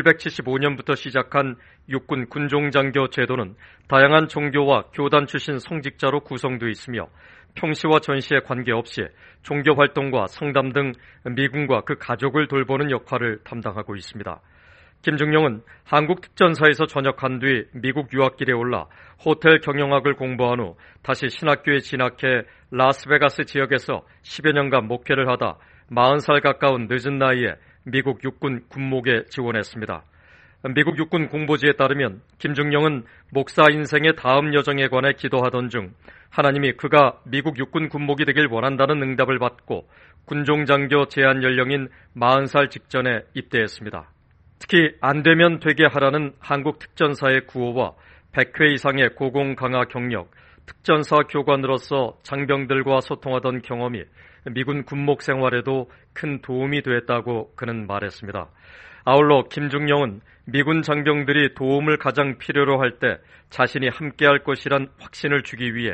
1775년부터 시작한 육군 군종장교 제도는 다양한 종교와 교단 출신 성직자로 구성되어 있으며 평시와 전시에 관계없이 종교 활동과 상담 등 미군과 그 가족을 돌보는 역할을 담당하고 있습니다. 김중령은 한국 특전사에서 전역한 뒤 미국 유학길에 올라 호텔 경영학을 공부한 후 다시 신학교에 진학해 라스베가스 지역에서 10여 년간 목회를 하다 40살 가까운 늦은 나이에 미국 육군 군목에 지원했습니다. 미국 육군 공보지에 따르면 김중령은 목사 인생의 다음 여정에 관해 기도하던 중 하나님이 그가 미국 육군 군목이 되길 원한다는 응답을 받고 군종장교 제한 연령인 40살 직전에 입대했습니다. 특히 안 되면 되게 하라는 한국 특전사의 구호와 100회 이상의 고공 강화 경력, 특전사 교관으로서 장병들과 소통하던 경험이 미군 군목 생활에도 큰 도움이 됐다고 그는 말했습니다. 아울러 김중령은 미군 장병들이 도움을 가장 필요로 할 때 자신이 함께할 것이란 확신을 주기 위해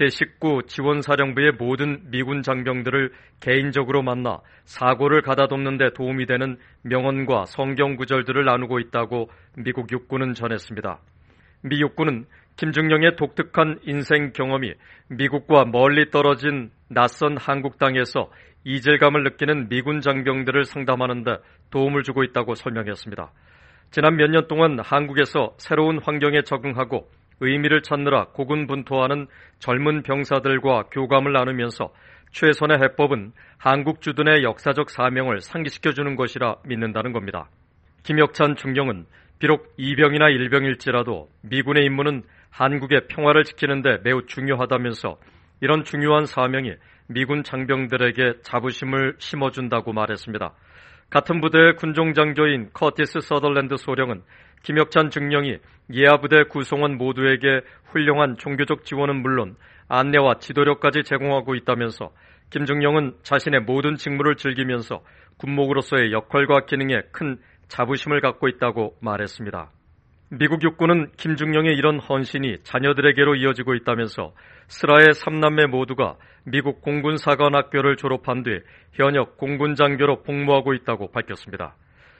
제19 지원사령부의 모든 미군 장병들을 개인적으로 만나 사고를 가다듬는 데 도움이 되는 명언과 성경 구절들을 나누고 있다고 미국 육군은 전했습니다. 미 육군은 김중령의 독특한 인생 경험이 미국과 멀리 떨어진 낯선 한국 땅에서 이질감을 느끼는 미군 장병들을 상담하는 데 도움을 주고 있다고 설명했습니다. 지난 몇 년 동안 한국에서 새로운 환경에 적응하고 의미를 찾느라 고군분투하는 젊은 병사들과 교감을 나누면서 최선의 해법은 한국 주둔의 역사적 사명을 상기시켜주는 것이라 믿는다는 겁니다. 김혁찬 중령은 비록 이병이나 일병일지라도 미군의 임무는 한국의 평화를 지키는 데 매우 중요하다면서 이런 중요한 사명이 미군 장병들에게 자부심을 심어준다고 말했습니다. 같은 부대의 군종장교인 커티스 서덜랜드 소령은 김혁찬 중령이 예하부대 구성원 모두에게 훌륭한 종교적 지원은 물론 안내와 지도력까지 제공하고 있다면서 김중령은 자신의 모든 직무를 즐기면서 군목으로서의 역할과 기능에 큰 자부심을 갖고 있다고 말했습니다. 미국 육군은 김중령의 이런 헌신이 자녀들에게로 이어지고 있다면서 스라의 3남매 모두가 미국 공군사관학교를 졸업한 뒤 현역 공군장교로 복무하고 있다고 밝혔습니다.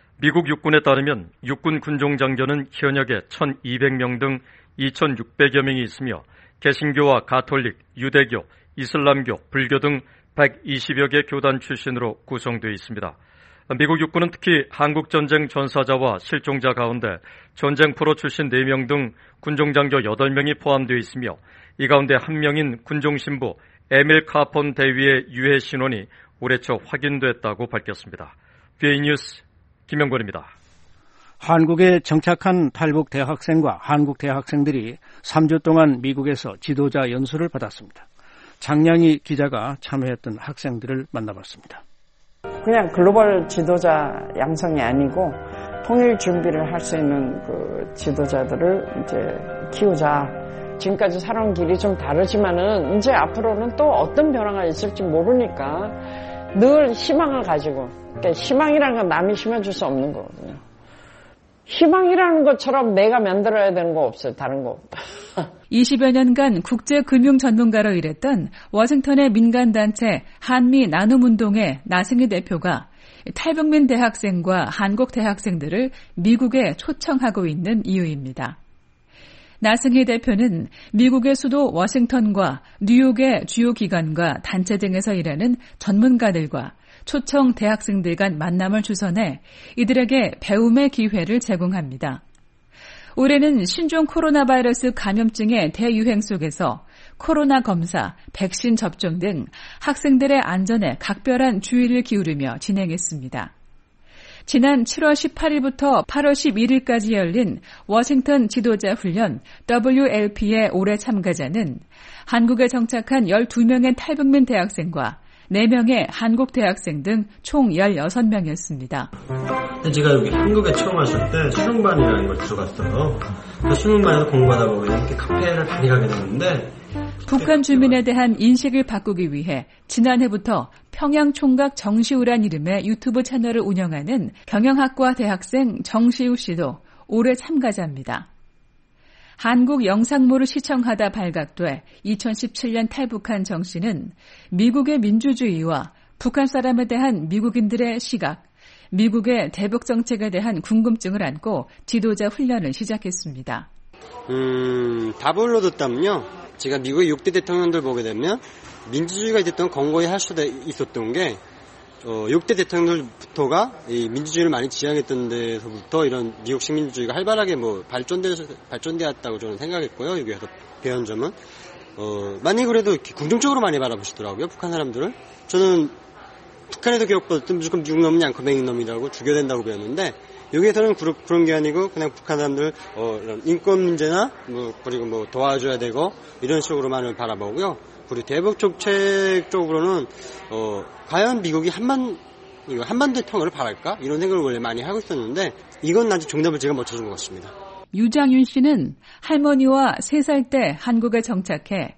미국 육군에 따르면 육군 군종장교는 현역에 1,200명 등 2,600여 명이 있으며 개신교와 가톨릭, 유대교, 이슬람교, 불교 등 120여 개 교단 출신으로 구성되어 있습니다. 미국 육군은 특히 한국전쟁 전사자와 실종자 가운데 전쟁 프로 출신 4명 등 군종장교 8명이 포함되어 있으며 이 가운데 1명인 군종신부 에밀 카폰 대위의 유해 신원이 올해 초 확인됐다고 밝혔습니다. BA 뉴스 김영권입니다. 한국에 정착한 탈북 대학생과 한국 대학생들이 3주 동안 미국에서 지도자 연수를 받았습니다. 장량희 기자가 참여했던 학생들을 만나봤습니다. 그냥 글로벌 지도자 양성이 아니고 통일 준비를 할 수 있는 그 지도자들을 이제 키우자. 지금까지 살아온 길이 좀 다르지만은 이제 앞으로는 또 어떤 변화가 있을지 모르니까 늘 희망을 가지고, 그러니까 희망이라는 건 남이 심어줄 수 없는 거거든요. 희망이라는 것처럼 내가 만들어야 되는 거 없어요. 다른 거 없다. 20여 년간 국제금융 전문가로 일했던 워싱턴의 민간단체 한미 나눔운동의 나승희 대표가 탈북민 대학생과 한국 대학생들을 미국에 초청하고 있는 이유입니다. 나승희 대표는 미국의 수도 워싱턴과 뉴욕의 주요 기관과 단체 등에서 일하는 전문가들과 초청 대학생들 간 만남을 주선해 이들에게 배움의 기회를 제공합니다. 올해는 신종 코로나 바이러스 감염증의 대유행 속에서 코로나 검사, 백신 접종 등 학생들의 안전에 각별한 주의를 기울이며 진행했습니다. 지난 7월 18일부터 8월 11일까지 열린 워싱턴 지도자 훈련 WLP의 올해 참가자는 한국에 정착한 12명의 탈북민 대학생과 4명의 한국 대학생 등 총 16명이었습니다. 제가 여기 한국에 처음 왔을 때 수능반이라는 걸 들어갔어요. 수능반에서 공부하다 보면 이렇게 카페를 많이 가게 됐는데 북한 주민에 대한 인식을 바꾸기 위해 지난해부터 평양총각 정시우란 이름의 유튜브 채널을 운영하는 경영학과 대학생 정시우 씨도 올해 참가자입니다. 한국 영상모를 시청하다 발각돼 2017년 탈북한 정 씨는 미국의 민주주의와 북한 사람에 대한 미국인들의 시각, 미국의 대북 정책에 대한 궁금증을 안고 지도자 훈련을 시작했습니다. 답을 얻었다면요. 제가 미국의 6대 대통령들 보게 되면 민주주의가 있었던 권고히 할 수도 있었던 게 6대 대통령들부터가 이 민주주의를 많이 지향했던 데서부터 이런 미국식 민주주의가 활발하게 발전되었다고 저는 생각했고요. 여기에서 배운 점은 많이 그래도 긍정적으로 많이 바라보시더라고요. 북한 사람들을. 저는 북한에도 교육받았던 무조건 미국 놈은 양커뱅이 놈이라고 죽여야 된다고 배웠는데 여기에서는 그런 게 아니고 그냥 북한 사람들 이런 인권 문제나 그리고 도와줘야 되고 이런 식으로만을 바라보고요. 그리고 대북 정책 쪽으로는 과연 미국이 한반도의 평화를 바랄까? 이런 생각을 원래 많이 하고 있었는데 이건 아직 정답을 제가 못 찾은 것 같습니다. 유장윤 씨는 할머니와 3살 때 한국에 정착해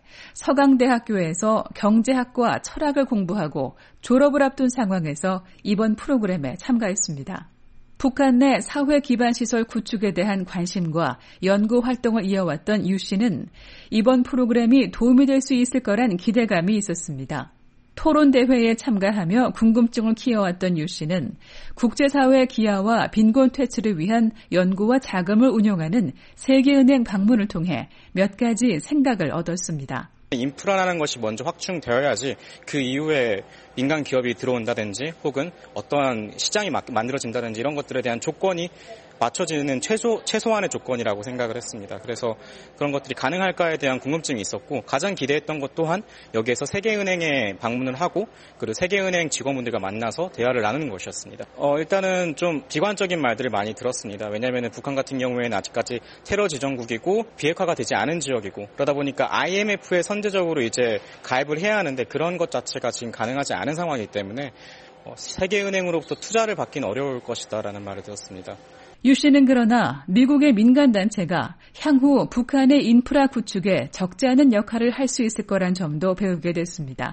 서강대학교에서 경제학과 철학을 공부하고 졸업을 앞둔 상황에서 이번 프로그램에 참가했습니다. 북한 내 사회 기반 시설 구축에 대한 관심과 연구 활동을 이어왔던 유 씨는 이번 프로그램이 도움이 될 수 있을 거란 기대감이 있었습니다. 토론 대회에 참가하며 궁금증을 키워왔던 유 씨는 국제사회 기여와 빈곤 퇴치를 위한 연구와 자금을 운용하는 세계은행 방문을 통해 몇 가지 생각을 얻었습니다. 인프라라는 것이 먼저 확충되어야지 그 이후에 민간 기업이 들어온다든지 혹은 어떠한 시장이 만들어진다든지 이런 것들에 대한 조건이 맞춰지는 최소한의 조건이라고 생각을 했습니다. 그래서 그런 것들이 가능할까에 대한 궁금증이 있었고 가장 기대했던 것 또한 여기에서 세계은행에 방문을 하고 그리고 세계은행 직원분들과 만나서 대화를 나누는 것이었습니다. 일단은 좀 비관적인 말들을 많이 들었습니다. 왜냐하면 북한 같은 경우에는 아직까지 테러 지정국이고 비핵화가 되지 않은 지역이고 그러다 보니까 IMF에 선제적으로 이제 가입을 해야 하는데 그런 것 자체가 지금 가능하지 않은 상황이기 때문에 세계은행으로부터 투자를 받기는 어려울 것이다라는 말을 들었습니다. 유 씨는 그러나 미국의 민간단체가 향후 북한의 인프라 구축에 적지 않은 역할을 할 수 있을 거란 점도 배우게 됐습니다.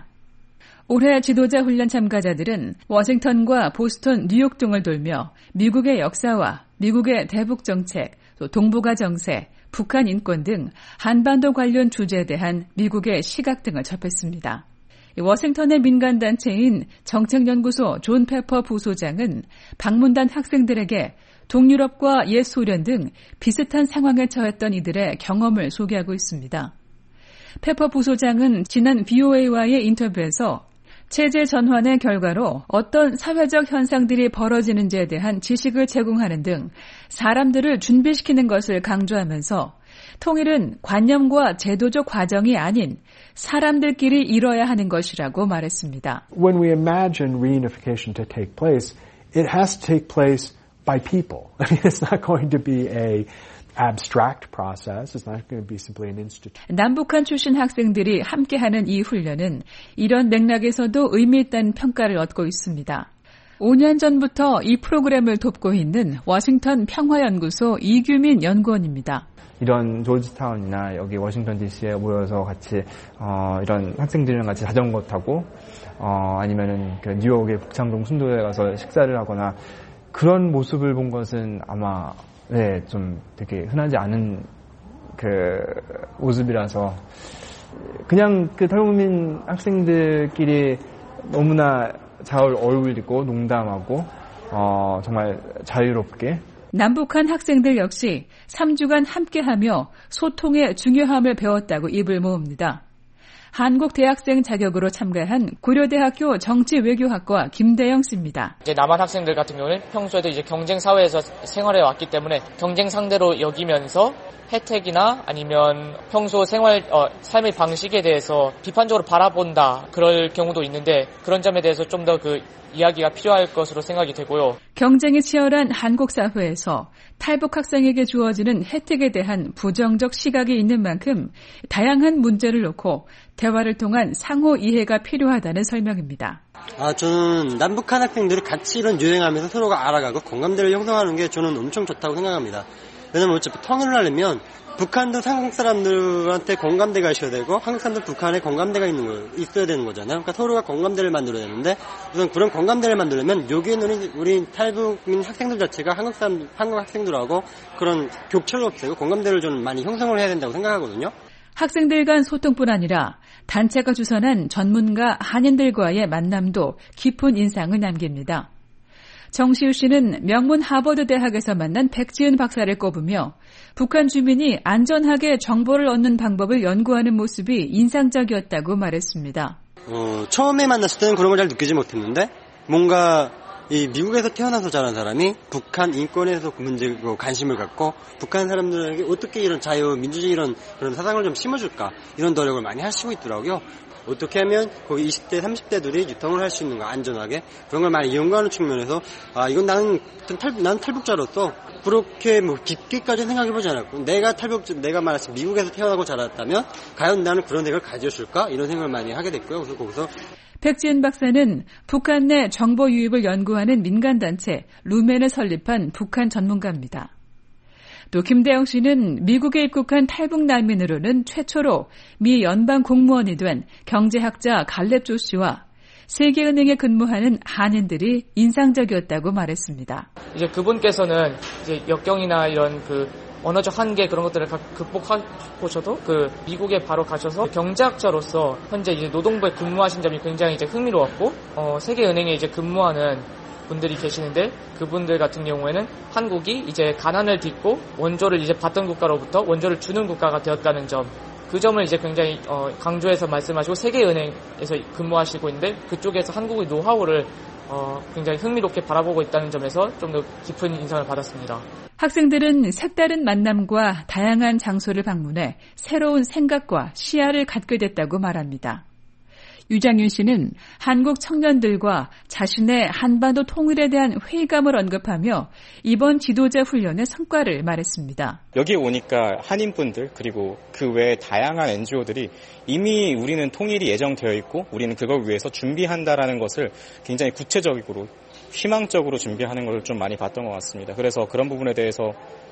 올해 지도자 훈련 참가자들은 워싱턴과 보스턴, 뉴욕 등을 돌며 미국의 역사와 미국의 대북 정책, 또 동북아 정세, 북한 인권 등 한반도 관련 주제에 대한 미국의 시각 등을 접했습니다. 워싱턴의 민간단체인 정책연구소 존 페퍼 부소장은 방문단 학생들에게 동유럽과 옛 소련 등 비슷한 상황에 처했던 이들의 경험을 소개하고 있습니다. 페퍼 부소장은 지난 VOA와의 인터뷰에서 체제 전환의 결과로 어떤 사회적 현상들이 벌어지는지에 대한 지식을 제공하는 등 사람들을 준비시키는 것을 강조하면서 통일은 관념과 제도적 과정이 아닌 사람들끼리 이뤄야 하는 것이라고 말했습니다. When we imagine reunification to take place, it has to take place by people. I mean, it's not going to be a abstract process. It's not going to be simply an institution. 남북한 출신 학생들이 함께하는 이 훈련은 이런 맥락에서도 의미 있다는 평가를 얻고 있습니다. 5년 전부터 이 프로그램을 돕고 있는 워싱턴 평화연구소 이규민 연구원입니다. 이런 조지타운이나 여기 워싱턴 DC에 모여서 같이 이런 학생들이랑 같이 자전거 타고 아니면은 그 뉴욕의 북창동 순도에 가서 식사를 하거나 그런 모습을 본 것은 아마 좀 되게 흔하지 않은 그 모습이라서 그냥 그 탈북민 학생들끼리 너무나 잘 어울리고 농담하고 정말 자유롭게 남북한 학생들 역시 3주간 함께하며 소통의 중요함을 배웠다고 입을 모읍니다. 한국 대학생 자격으로 참가한 고려대학교 정치외교학과 김대영 씨입니다. 이제 남한 학생들 같은 경우는 평소에도 이제 경쟁 사회에서 생활해 왔기 때문에 경쟁 상대로 여기면서 혜택이나 아니면 평소 삶의 방식에 대해서 비판적으로 바라본다 그럴 경우도 있는데 그런 점에 대해서 좀 더 그 이야기가 필요할 것으로 생각이 되고요. 경쟁이 치열한 한국 사회에서 탈북 학생에게 주어지는 혜택에 대한 부정적 시각이 있는 만큼 다양한 문제를 놓고 대화를 통한 상호 이해가 필요하다는 설명입니다. 저는 남북한 학생들이 같이 이런 유행하면서 서로가 알아가고 공감대를 형성하는 게 저는 엄청 좋다고 생각합니다. 왜냐면 어차피 통일을 하려면 북한도 한국 사람들한테 공감대가 있어야 되고 한국 사람들 북한에 공감대가 있어야 되는 거잖아요. 그러니까 서로가 공감대를 만들어야 되는데 우선 그런 공감대를 만들려면 여기에는 우리 탈북민 학생들 자체가 한국 학생들하고 그런 격차를 없애고 공감대를 좀 많이 형성을 해야 된다고 생각하거든요. 학생들 간 소통뿐 아니라 단체가 주선한 전문가 한인들과의 만남도 깊은 인상을 남깁니다. 정시우 씨는 명문 하버드 대학에서 만난 백지은 박사를 꼽으며 북한 주민이 안전하게 정보를 얻는 방법을 연구하는 모습이 인상적이었다고 말했습니다. 처음에 만났을 때는 그런 걸 잘 느끼지 못했는데 뭔가 이 미국에서 태어나서 자란 사람이 북한 인권에서 문제에 관심을 갖고 북한 사람들에게 어떻게 이런 자유, 민주주의 이런 그런 사상을 좀 심어줄까 이런 노력을 많이 하시고 있더라고요. 어떻게 하면 거기 20대, 30대들이 유통을 할 수 있는 거 안전하게 그런 걸 많이 연구하는 측면에서 이건 나는 탈북자로서 그렇게 뭐 깊게까지 생각해보지 않았고 내가 말했을 미국에서 태어나고 자랐다면 과연 나는 그런 생각을 가졌을까 이런 생각을 많이 하게 됐고요. 그래서 거기서 백지은 박사는 북한 내 정보 유입을 연구하는 민간단체 루멘을 설립한 북한 전문가입니다. 또 김대영 씨는 미국에 입국한 탈북 난민으로는 최초로 미 연방 공무원이 된 경제학자 갈렙 조 씨와 세계은행에 근무하는 한인들이 인상적이었다고 말했습니다. 이제 그분께서는 이제 역경이나 이런 그 언어적 한계 그런 것들을 극복하고셔도 그 미국에 바로 가셔서 경제학자로서 현재 이제 노동부에 근무하신 점이 굉장히 이제 흥미로웠고 세계은행에 이제 근무하는 분들이 계시는데 그분들 같은 경우에는 한국이 이제 가난을 딛고 원조를 이제 받던 국가로부터 원조를 주는 국가가 되었다는 점, 그 점을 이제 굉장히 강조해서 말씀하시고 세계은행에서 근무하시고 있는데 그쪽에서 한국의 노하우를 굉장히 흥미롭게 바라보고 있다는 점에서 좀 더 깊은 인상을 받았습니다. 학생들은 색다른 만남과 다양한 장소를 방문해 새로운 생각과 시야를 갖게 됐다고 말합니다. 유장윤 씨는 한국 청년들과 자신의 한반도 통일에 대한 회의감을 언급하며 이번 지도자 훈련의 성과를 말했습니다. 여기에 오니까 한인분들 그리고 그 외에 다양한 NGO들이 이미 우리는 통일이 예정되어 있고 우리는 그걸 위해서 준비한다라는 것을 굉장히 구체적으로 희망적으로 준비하는 것을 좀 많이 봤던 것 같습니다. 그래서 그런 부분에 대해서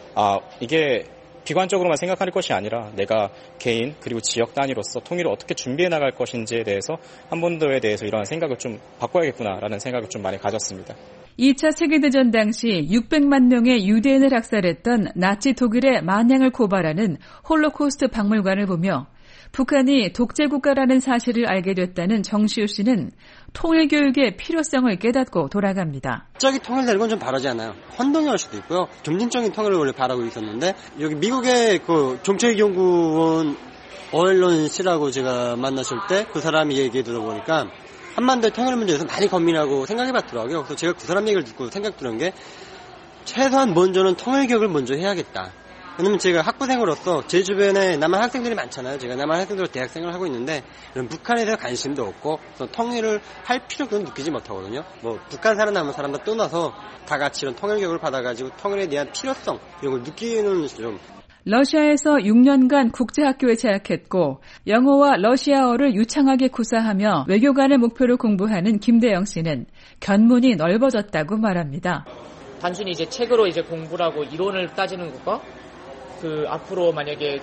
이게 비관적으로만 생각할 것이 아니라 내가 개인 그리고 지역 단위로서 통일을 어떻게 준비해 나갈 것인지에 대해서 한반도에 대해서 이러한 생각을 좀 바꿔야겠구나라는 생각을 좀 많이 가졌습니다. 2차 세계대전 당시 600만 명의 유대인을 학살했던 나치 독일의 만행을 고발하는 홀로코스트 박물관을 보며 북한이 독재국가라는 사실을 알게 됐다는 정시우 씨는 통일교육의 필요성을 깨닫고 돌아갑니다. 갑자기 통일되는 건 좀 바라지 않아요. 혼동이 할 수도 있고요. 점진적인 통일을 원래 바라고 있었는데 여기 미국의 그 정책연구원 얼런 씨라고 제가 만났을 때 그 사람이 얘기 들어보니까 한반도의 통일 문제에서 많이 고민하고 생각해봤더라고요. 그래서 제가 그 사람 얘기를 듣고 생각 드는 게 최소한 먼저는 통일교육을 먼저 해야겠다. 왜냐면 제가 학부생으로서 제 주변에 남한 학생들이 많잖아요. 제가 남한 학생들로 대학생을 하고 있는데 북한에 대해 관심도 없고 통일을 할 필요도 느끼지 못하거든요. 뭐 북한 살아남은 사람들 떠나서 다 같이 이런 통일교육을 받아가지고 통일에 대한 필요성 이런 걸 느끼는 좀. 러시아에서 6년간 국제학교에 재학했고 영어와 러시아어를 유창하게 구사하며 외교관의 목표를 공부하는 김대영 씨는 견문이 넓어졌다고 말합니다. 단순히 이제 책으로 이제 공부라고 이론을 따지는 것과 그 앞으로 만약에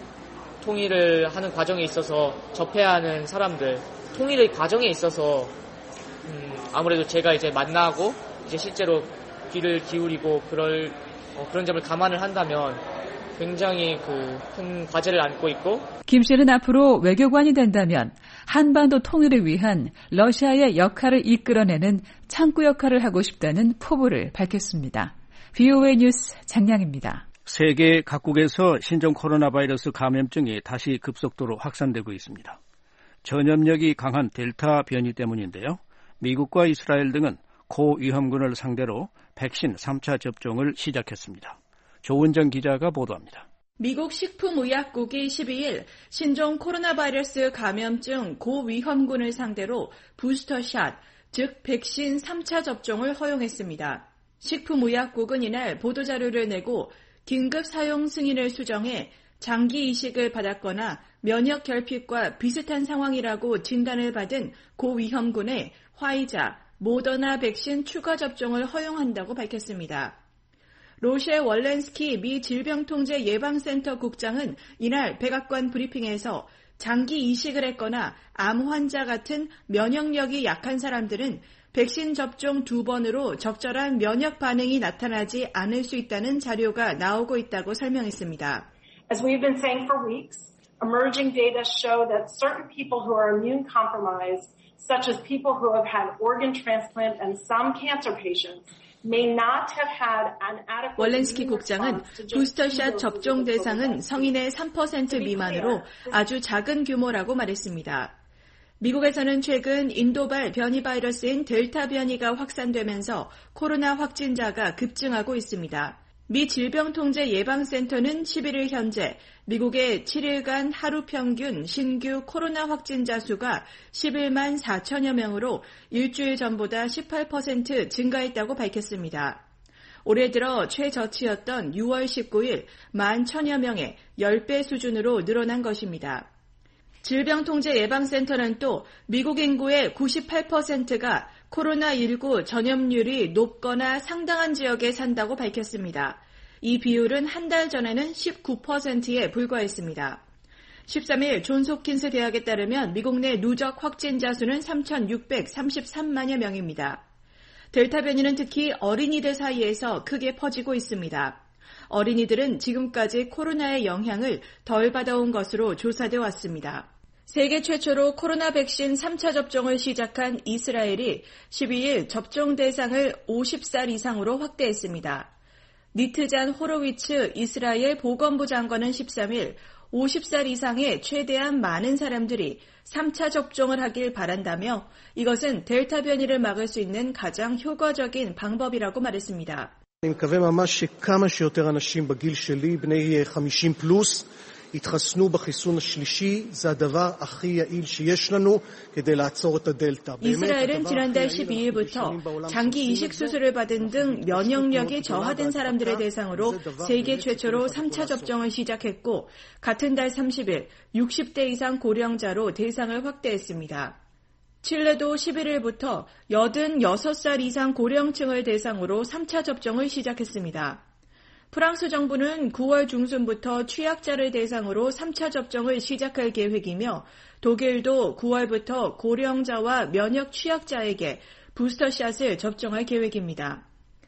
통일을 하는 과정에 있어서 접해야 하는 사람들, 통일의 과정에 있어서 아무래도 제가 이제 만나고 이제 실제로 귀를 기울이고 그런 점을 감안을 한다면 굉장히 큰 과제를 안고 있고. 김 씨는 앞으로 외교관이 된다면 한반도 통일을 위한 러시아의 역할을 이끌어내는 창구 역할을 하고 싶다는 포부를 밝혔습니다. VOA 뉴스 장량입니다. 세계 각국에서 신종 코로나 바이러스 감염증이 다시 급속도로 확산되고 있습니다. 전염력이 강한 델타 변이 때문인데요. 미국과 이스라엘 등은 고위험군을 상대로 백신 3차 접종을 시작했습니다. 조은정 기자가 보도합니다. 미국 식품의약국이 12일 신종 코로나 바이러스 감염증 고위험군을 상대로 부스터샷, 즉 백신 3차 접종을 허용했습니다. 식품의약국은 이날 보도자료를 내고 긴급 사용 승인을 수정해 장기 이식을 받았거나 면역 결핍과 비슷한 상황이라고 진단을 받은 고위험군에 화이자, 모더나 백신 추가 접종을 허용한다고 밝혔습니다. 로셰 월렌스키 미 질병통제예방센터 국장은 이날 백악관 브리핑에서 장기 이식을 했거나 암 환자 같은 면역력이 약한 사람들은 백신 접종 2번으로 적절한 면역 반응이 나타나지 않을 수 있다는 자료가 나오고 있다고 설명했습니다. As we've been saying for weeks, emerging data show that certain people who are immune compromised, such as people who have had organ transplant and some cancer patients, 월렌스키 국장은 부스터샷 접종 대상은 성인의 3% 미만으로 아주 작은 규모라고 말했습니다. 미국에서는 최근 인도발 변이 바이러스인 델타 변이가 확산되면서 코로나 확진자가 급증하고 있습니다. 미 질병통제예방센터는 11일 현재 미국의 7일간 하루 평균 신규 코로나 확진자 수가 11만 4천여 명으로 일주일 전보다 18% 증가했다고 밝혔습니다. 올해 들어 최저치였던 6월 19일 1만 1천여 명의 10배 수준으로 늘어난 것입니다. 질병통제예방센터는 또 미국 인구의 98%가 코로나19 전염률이 높거나 상당한 지역에 산다고 밝혔습니다. 이 비율은 한 달 전에는 19%에 불과했습니다. 13일 존스홉킨스 대학에 따르면 미국 내 누적 확진자 수는 3,633만여 명입니다. 델타 변이는 특히 어린이들 사이에서 크게 퍼지고 있습니다. 어린이들은 지금까지 코로나의 영향을 덜 받아온 것으로 조사돼 왔습니다. 세계 최초로 코로나 백신 3차 접종을 시작한 이스라엘이 12일 접종 대상을 50살 이상으로 확대했습니다. 니트잔 호로위츠 이스라엘 보건부 장관은 13일 50살 이상의 최대한 많은 사람들이 3차 접종을 하길 바란다며 이것은 델타 변이를 막을 수 있는 가장 효과적인 방법이라고 말했습니다. אני מקווה ממש שכמה שיותר אנשים בגיל שלי, בני 50 פלוס, התחסנו בחיסון השלישי, זה הדבר הכי יעיל שיש לנו כדי לעצור את הדלתא. 이스라엘은 지난달 12일부터 장기 이식 수술을 받은 등 면역력이 저하된 사람들을 대상으로 세계 최초로 3차 접종을 시작했고 같은 달 30일 60대 이상 고령자로 대상을 확대했습니다. 칠레도 11일부터 86살 이상 고령층을 대상으로 3차 접종을 시작했습니다. 프랑스 정부는 9월 중순부터 취약자를 대상으로 3차 접종을 시작할 계획이며 독일도 9월부터 고령자와 면역 취약자에게 부스터샷을 접종할 계획입니다.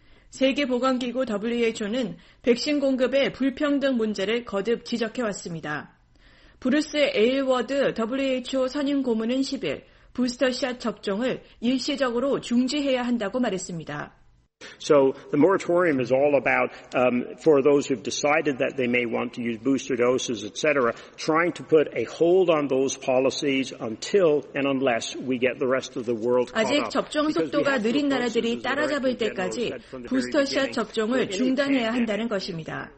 세계보건기구 WHO는 백신 공급의 불평등 문제를 거듭 지적해왔습니다. 브루스 에일워드 WHO 선임 고문은 10일 부스터샷 접종을 일시적으로 중지해야 한다고 말했습니다. So the moratorium is all about, for those who've decided that they may want to use booster doses, etc., trying to put a hold on those policies until and unless we get the rest of the world caught up. 아직 접종 속도가 느린 나라들이 따라잡을 때까지 부스터샷 접종을 중단해야 한다는 것입니다.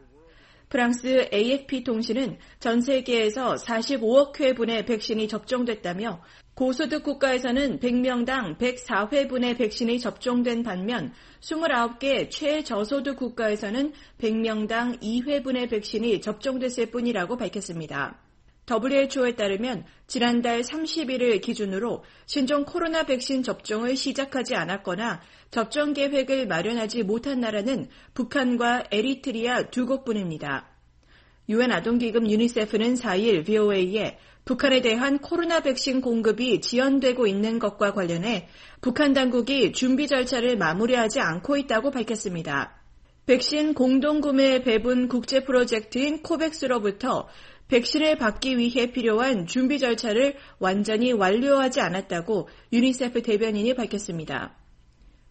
프랑스 AFP 통신은 전 세계에서 45억 회분의 백신이 접종됐다며 고소득 국가에서는 100명당 104회분의 백신이 접종된 반면 29개 최저소득 국가에서는 100명당 2회분의 백신이 접종됐을 뿐이라고 밝혔습니다. WHO에 따르면 지난달 31일 기준으로 신종 코로나 백신 접종을 시작하지 않았거나 접종 계획을 마련하지 못한 나라는 북한과 에리트리아 2곳뿐입니다. UN 아동기금 유니세프는 4일 VOA에 북한에 대한 코로나 백신 공급이 지연되고 있는 것과 관련해 북한 당국이 준비 절차를 마무리하지 않고 있다고 밝혔습니다. 백신 공동구매 배분 국제 프로젝트인 코백스로부터 백신을 받기 위해 필요한 준비 절차를 완전히 완료하지 않았다고 유니세프 대변인이 밝혔습니다.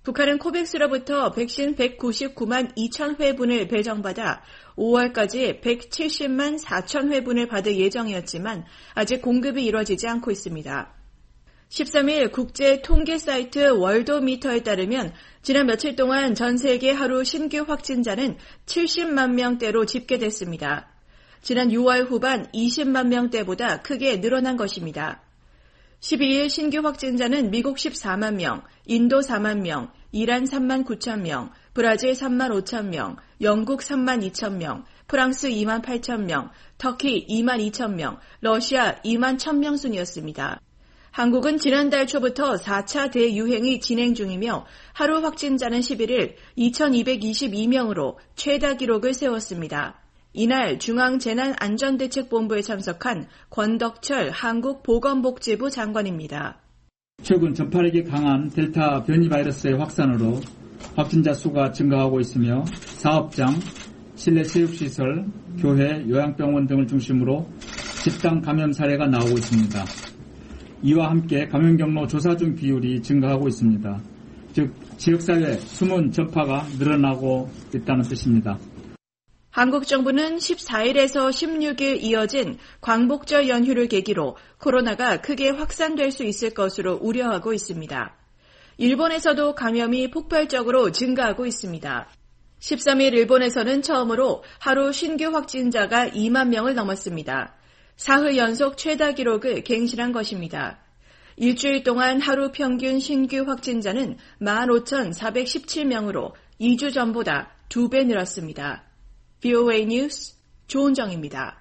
북한은 코백스로부터 백신 199만 2천 회분을 배정받아 5월까지 170만 4천 회분을 받을 예정이었지만 아직 공급이 이루어지지 않고 있습니다. 13일 국제 통계 사이트 월도미터에 따르면 지난 며칠 동안 전 세계 하루 신규 확진자는 70만 명대로 집계됐습니다. 지난 6월 후반 20만 명대보다 크게 늘어난 것입니다. 12일 신규 확진자는 미국 14만 명, 인도 4만 명, 이란 3만 9천 명, 브라질 3만 5천 명, 영국 3만 2천 명, 프랑스 2만 8천 명, 터키 2만 2천 명, 러시아 2만 1,000명 순이었습니다. 한국은 지난달 초부터 4차 대유행이 진행 중이며 하루 확진자는 11일 2,222명으로 최다 기록을 세웠습니다. 이날 중앙재난안전대책본부에 참석한 권덕철 한국보건복지부 장관입니다. 최근 전파력이 강한 델타 변이 바이러스의 확산으로 확진자 수가 증가하고 있으며 사업장, 실내 체육시설, 교회, 요양병원 등을 중심으로 집단 감염 사례가 나오고 있습니다. 이와 함께 감염 경로 조사 중 비율이 증가하고 있습니다. 즉 지역사회 숨은 전파가 늘어나고 있다는 뜻입니다. 한국 정부는 14일에서 16일 이어진 광복절 연휴를 계기로 코로나가 크게 확산될 수 있을 것으로 우려하고 있습니다. 일본에서도 감염이 폭발적으로 증가하고 있습니다. 13일 일본에서는 처음으로 하루 신규 확진자가 2만 명을 넘었습니다. 사흘 연속 최다 기록을 갱신한 것입니다. 일주일 동안 하루 평균 신규 확진자는 15,417명으로 2주 전보다 2배 늘었습니다. VOA 뉴스 조은정입니다.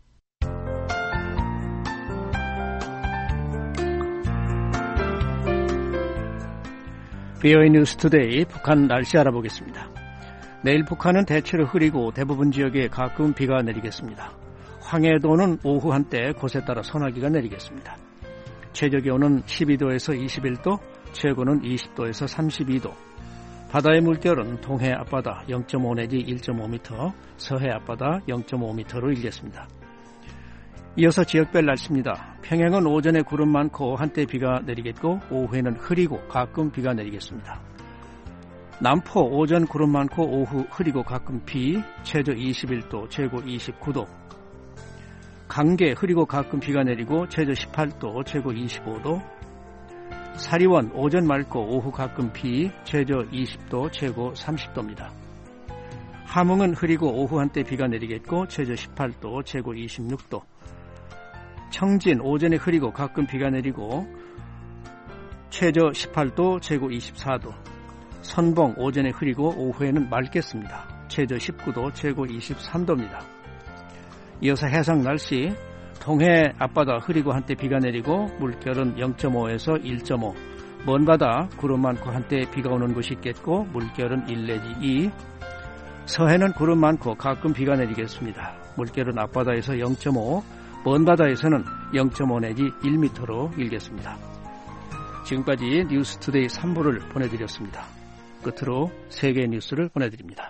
VOA 뉴스 투데이 북한 날씨 알아보겠습니다. 내일 북한은 대체로 흐리고 대부분 지역에 가끔 비가 내리겠습니다. 황해도는 오후 한때 곳에 따라 소나기가 내리겠습니다. 최저기온은 12도에서 21도, 최고는 20도에서 32도. 바다의 물결은 동해 앞바다 0.5 내지 1.5m, 서해 앞바다 0.5m로 일겠습니다. 이어서 지역별 날씨입니다. 평양은 오전에 구름 많고 한때 비가 내리겠고 오후에는 흐리고 가끔 비가 내리겠습니다. 남포 오전 구름 많고 오후 흐리고 가끔 비, 최저 21도, 최고 29도. 강계 흐리고 가끔 비가 내리고 최저 18도, 최고 25도. 사리원 오전 맑고 오후 가끔 비, 최저 20도, 최고 30도입니다. 함흥은 흐리고 오후 한때 비가 내리겠고 최저 18도, 최고 26도. 청진 오전에 흐리고 가끔 비가 내리고 최저 18도, 최고 24도. 선봉 오전에 흐리고 오후에는 맑겠습니다. 최저 19도, 최고 23도입니다. 이어서 해상 날씨. 동해 앞바다 흐리고 한때 비가 내리고 물결은 0.5에서 1.5. 먼 바다 구름 많고 한때 비가 오는 곳이 있겠고 물결은 1 내지 2. 서해는 구름 많고 가끔 비가 내리겠습니다. 물결은 앞바다에서 0.5, 먼 바다에서는 0.5 내지 1m로 일겠습니다. 지금까지 뉴스투데이 3부를 보내드렸습니다. 끝으로 세계 뉴스를 보내드립니다.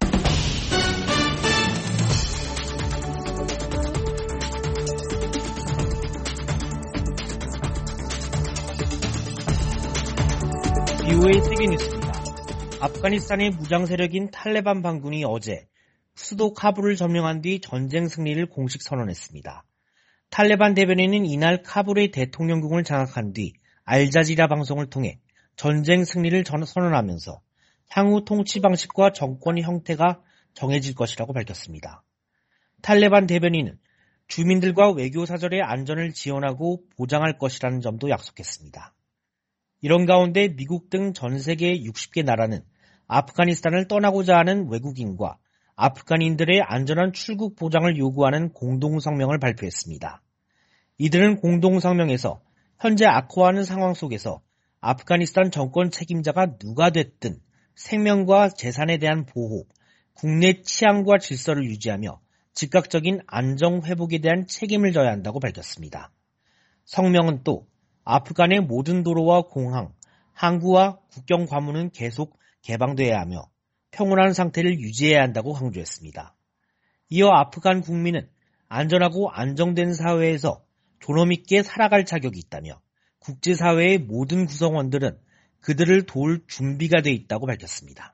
VOA 세계 뉴스입니다. 아프가니스탄의 무장 세력인 탈레반 반군이 어제 수도 카불을 점령한 뒤 전쟁 승리를 공식 선언했습니다. 탈레반 대변인은 이날 카불의 대통령궁을 장악한 뒤 알자지라 방송을 통해 전쟁 승리를 선언하면서 향후 통치 방식과 정권 형태가 정해질 것이라고 밝혔습니다. 탈레반 대변인은 주민들과 외교사절의 안전을 지원하고 보장할 것이라는 점도 약속했습니다. 이런 가운데 미국 등 전 세계 60개 나라는 아프가니스탄을 떠나고자 하는 외국인과 아프간인들의 안전한 출국 보장을 요구하는 공동성명을 발표했습니다. 이들은 공동성명에서 현재 악화하는 상황 속에서 아프가니스탄 정권 책임자가 누가 됐든 생명과 재산에 대한 보호, 국내 치안과 질서를 유지하며 즉각적인 안정 회복에 대한 책임을 져야 한다고 밝혔습니다. 성명은 또 아프간의 모든 도로와 공항, 항구와 국경 관문은 계속 개방돼야 하며 평온한 상태를 유지해야 한다고 강조했습니다. 이어 아프간 국민은 안전하고 안정된 사회에서 존엄 있게 살아갈 자격이 있다며 국제사회의 모든 구성원들은 그들을 도울 준비가 돼 있다고 밝혔습니다.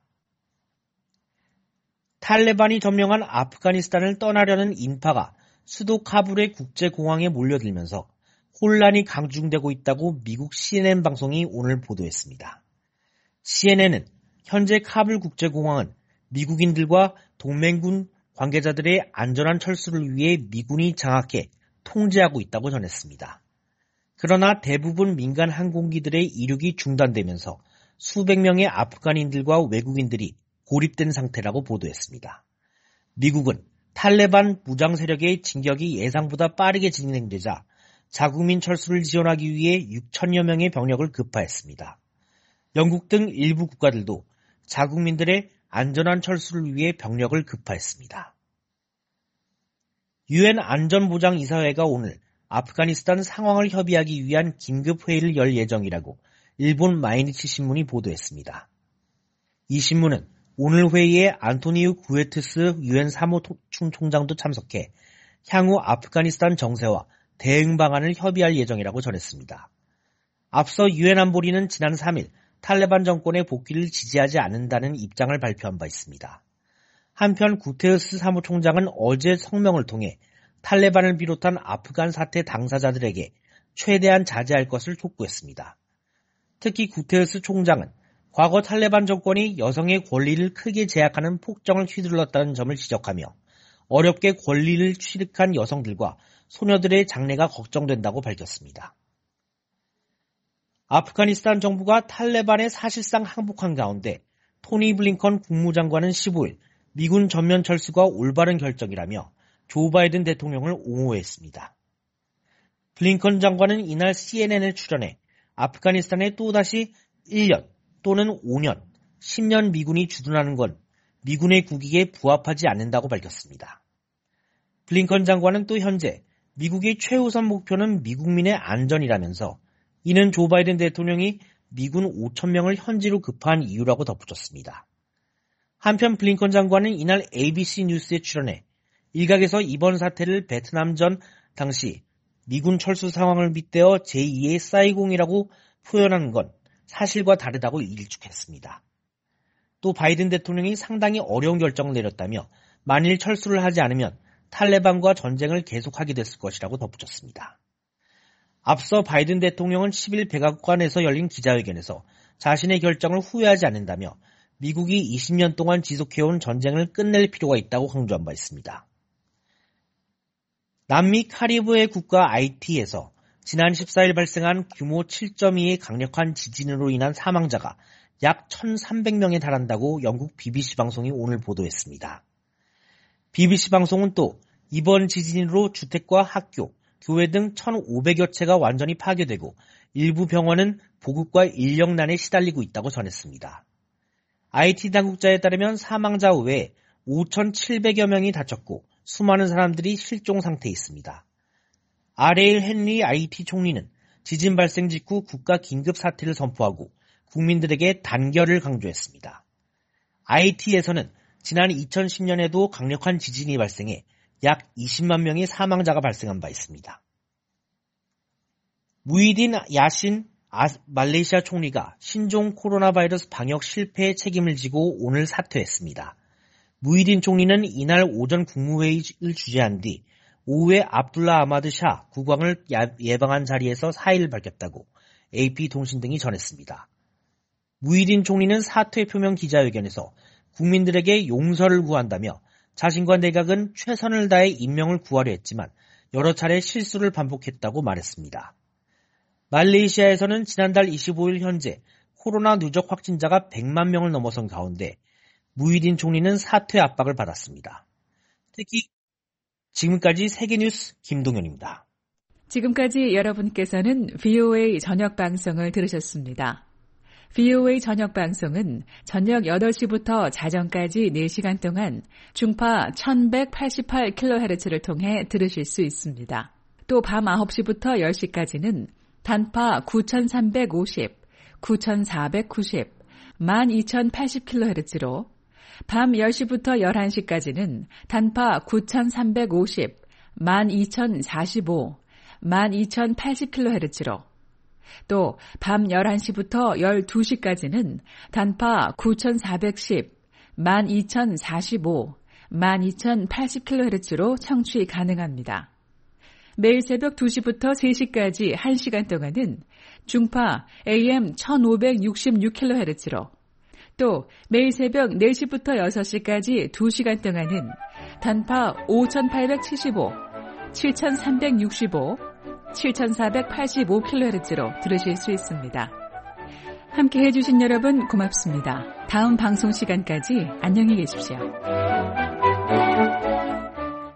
탈레반이 점령한 아프가니스탄을 떠나려는 인파가 수도 카불의 국제공항에 몰려들면서 혼란이 강중되고 있다고 미국 CNN 방송이 오늘 보도했습니다. CNN은 현재 카불 국제공항은 미국인들과 동맹군 관계자들의 안전한 철수를 위해 미군이 장악해 통제하고 있다고 전했습니다. 그러나 대부분 민간 항공기들의 이륙이 중단되면서 수백 명의 아프간인들과 외국인들이 고립된 상태라고 보도했습니다. 미국은 탈레반 무장 세력의 진격이 예상보다 빠르게 진행되자 자국민 철수를 지원하기 위해 6천여 명의 병력을 급파했습니다. 영국 등 일부 국가들도 자국민들의 안전한 철수를 위해 병력을 급파했습니다. 유엔 안전보장이사회가 오늘 아프가니스탄 상황을 협의하기 위한 긴급회의를 열 예정이라고 일본 마이니치 신문이 보도했습니다. 이 신문은 오늘 회의에 안토니우 구에트스 유엔 사무총장도 참석해 향후 아프가니스탄 정세와 대응 방안을 협의할 예정이라고 전했습니다. 앞서 유엔 안보리는 지난 3일 탈레반 정권의 복귀를 지지하지 않는다는 입장을 발표한 바 있습니다. 한편 구테르스 사무총장은 어제 성명을 통해 탈레반을 비롯한 아프간 사태 당사자들에게 최대한 자제할 것을 촉구했습니다. 특히 구테르스 총장은 과거 탈레반 정권이 여성의 권리를 크게 제약하는 폭정을 휘둘렀다는 점을 지적하며 어렵게 권리를 취득한 여성들과 소녀들의 장래가 걱정된다고 밝혔습니다. 아프가니스탄 정부가 탈레반에 사실상 항복한 가운데 토니 블링컨 국무장관은 15일 미군 전면 철수가 올바른 결정이라며 조 바이든 대통령을 옹호했습니다. 블링컨 장관은 이날 CNN에 출연해 아프가니스탄에 또다시 1년 또는 5년, 10년 미군이 주둔하는 건 미군의 국익에 부합하지 않는다고 밝혔습니다. 블링컨 장관은 또 현재 미국의 최우선 목표는 미국민의 안전이라면서 이는 조 바이든 대통령이 미군 5,000명을 현지로 급파한 이유라고 덧붙였습니다. 한편 블링컨 장관은 이날 ABC 뉴스에 출연해 일각에서 이번 사태를 베트남전 당시 미군 철수 상황을 빗대어 제2의 사이공이라고 표현한 건 사실과 다르다고 일축했습니다. 또 바이든 대통령이 상당히 어려운 결정을 내렸다며 만일 철수를 하지 않으면 탈레반과 전쟁을 계속하게 됐을 것이라고 덧붙였습니다. 앞서 바이든 대통령은 10일 백악관에서 열린 기자회견에서 자신의 결정을 후회하지 않는다며 미국이 20년 동안 지속해온 전쟁을 끝낼 필요가 있다고 강조한 바 있습니다. 남미 카리브해 국가 아이티에서 지난 14일 발생한 규모 7.2의 강력한 지진으로 인한 사망자가 약 1,300명에 달한다고 영국 BBC 방송이 오늘 보도했습니다. BBC 방송은 또 이번 지진으로 주택과 학교, 교회 등 1,500여 채가 완전히 파괴되고 일부 병원은 보급과 인력난에 시달리고 있다고 전했습니다. IT 당국자에 따르면 사망자 외에 5,700여 명이 다쳤고 수많은 사람들이 실종 상태에 있습니다. 아레일 헨리 IT 총리는 지진 발생 직후 국가 긴급 사태를 선포하고 국민들에게 단결을 강조했습니다. IT에서는 지난 2010년에도 강력한 지진이 발생해 약 20만 명의 사망자가 발생한 바 있습니다. 무히딘 야신 말레이시아 총리가 신종 코로나 바이러스 방역 실패의 책임을 지고 오늘 사퇴했습니다. 무히딘 총리는 이날 오전 국무회의를 주재한 뒤 오후에 압둘라 아마드 샤 국왕을 예방한 자리에서 사의를 밝혔다고 AP통신 등이 전했습니다. 무히딘 총리는 사퇴 표명 기자회견에서 국민들에게 용서를 구한다며 자신과 내각은 최선을 다해 인명을 구하려 했지만 여러 차례 실수를 반복했다고 말했습니다. 말레이시아에서는 지난달 25일 현재 코로나 누적 확진자가 100만 명을 넘어선 가운데 무히딘 총리는 사퇴 압박을 받았습니다. 특히 지금까지 세계뉴스 김동현입니다. 지금까지 여러분께서는 VOA 저녁 방송을 들으셨습니다. VOA 저녁 방송은 저녁 8시부터 자정까지 4시간 동안 중파 1188kHz를 통해 들으실 수 있습니다. 또 밤 9시부터 10시까지는 단파 9350, 9490, 12080kHz로 밤 10시부터 11시까지는 단파 9350, 12045, 12080kHz로 또 밤 11시부터 12시까지는 단파 9410, 12045, 12080kHz로 청취 가능합니다. 매일 새벽 2시부터 3시까지 1시간 동안은 중파 AM 1566kHz로, 또 매일 새벽 4시부터 6시까지 2시간 동안은 단파 5875, 7365, 7485kHz로 들으실 수 있습니다. 함께 해주신 여러분 고맙습니다. 다음 방송 시간까지 안녕히 계십시오.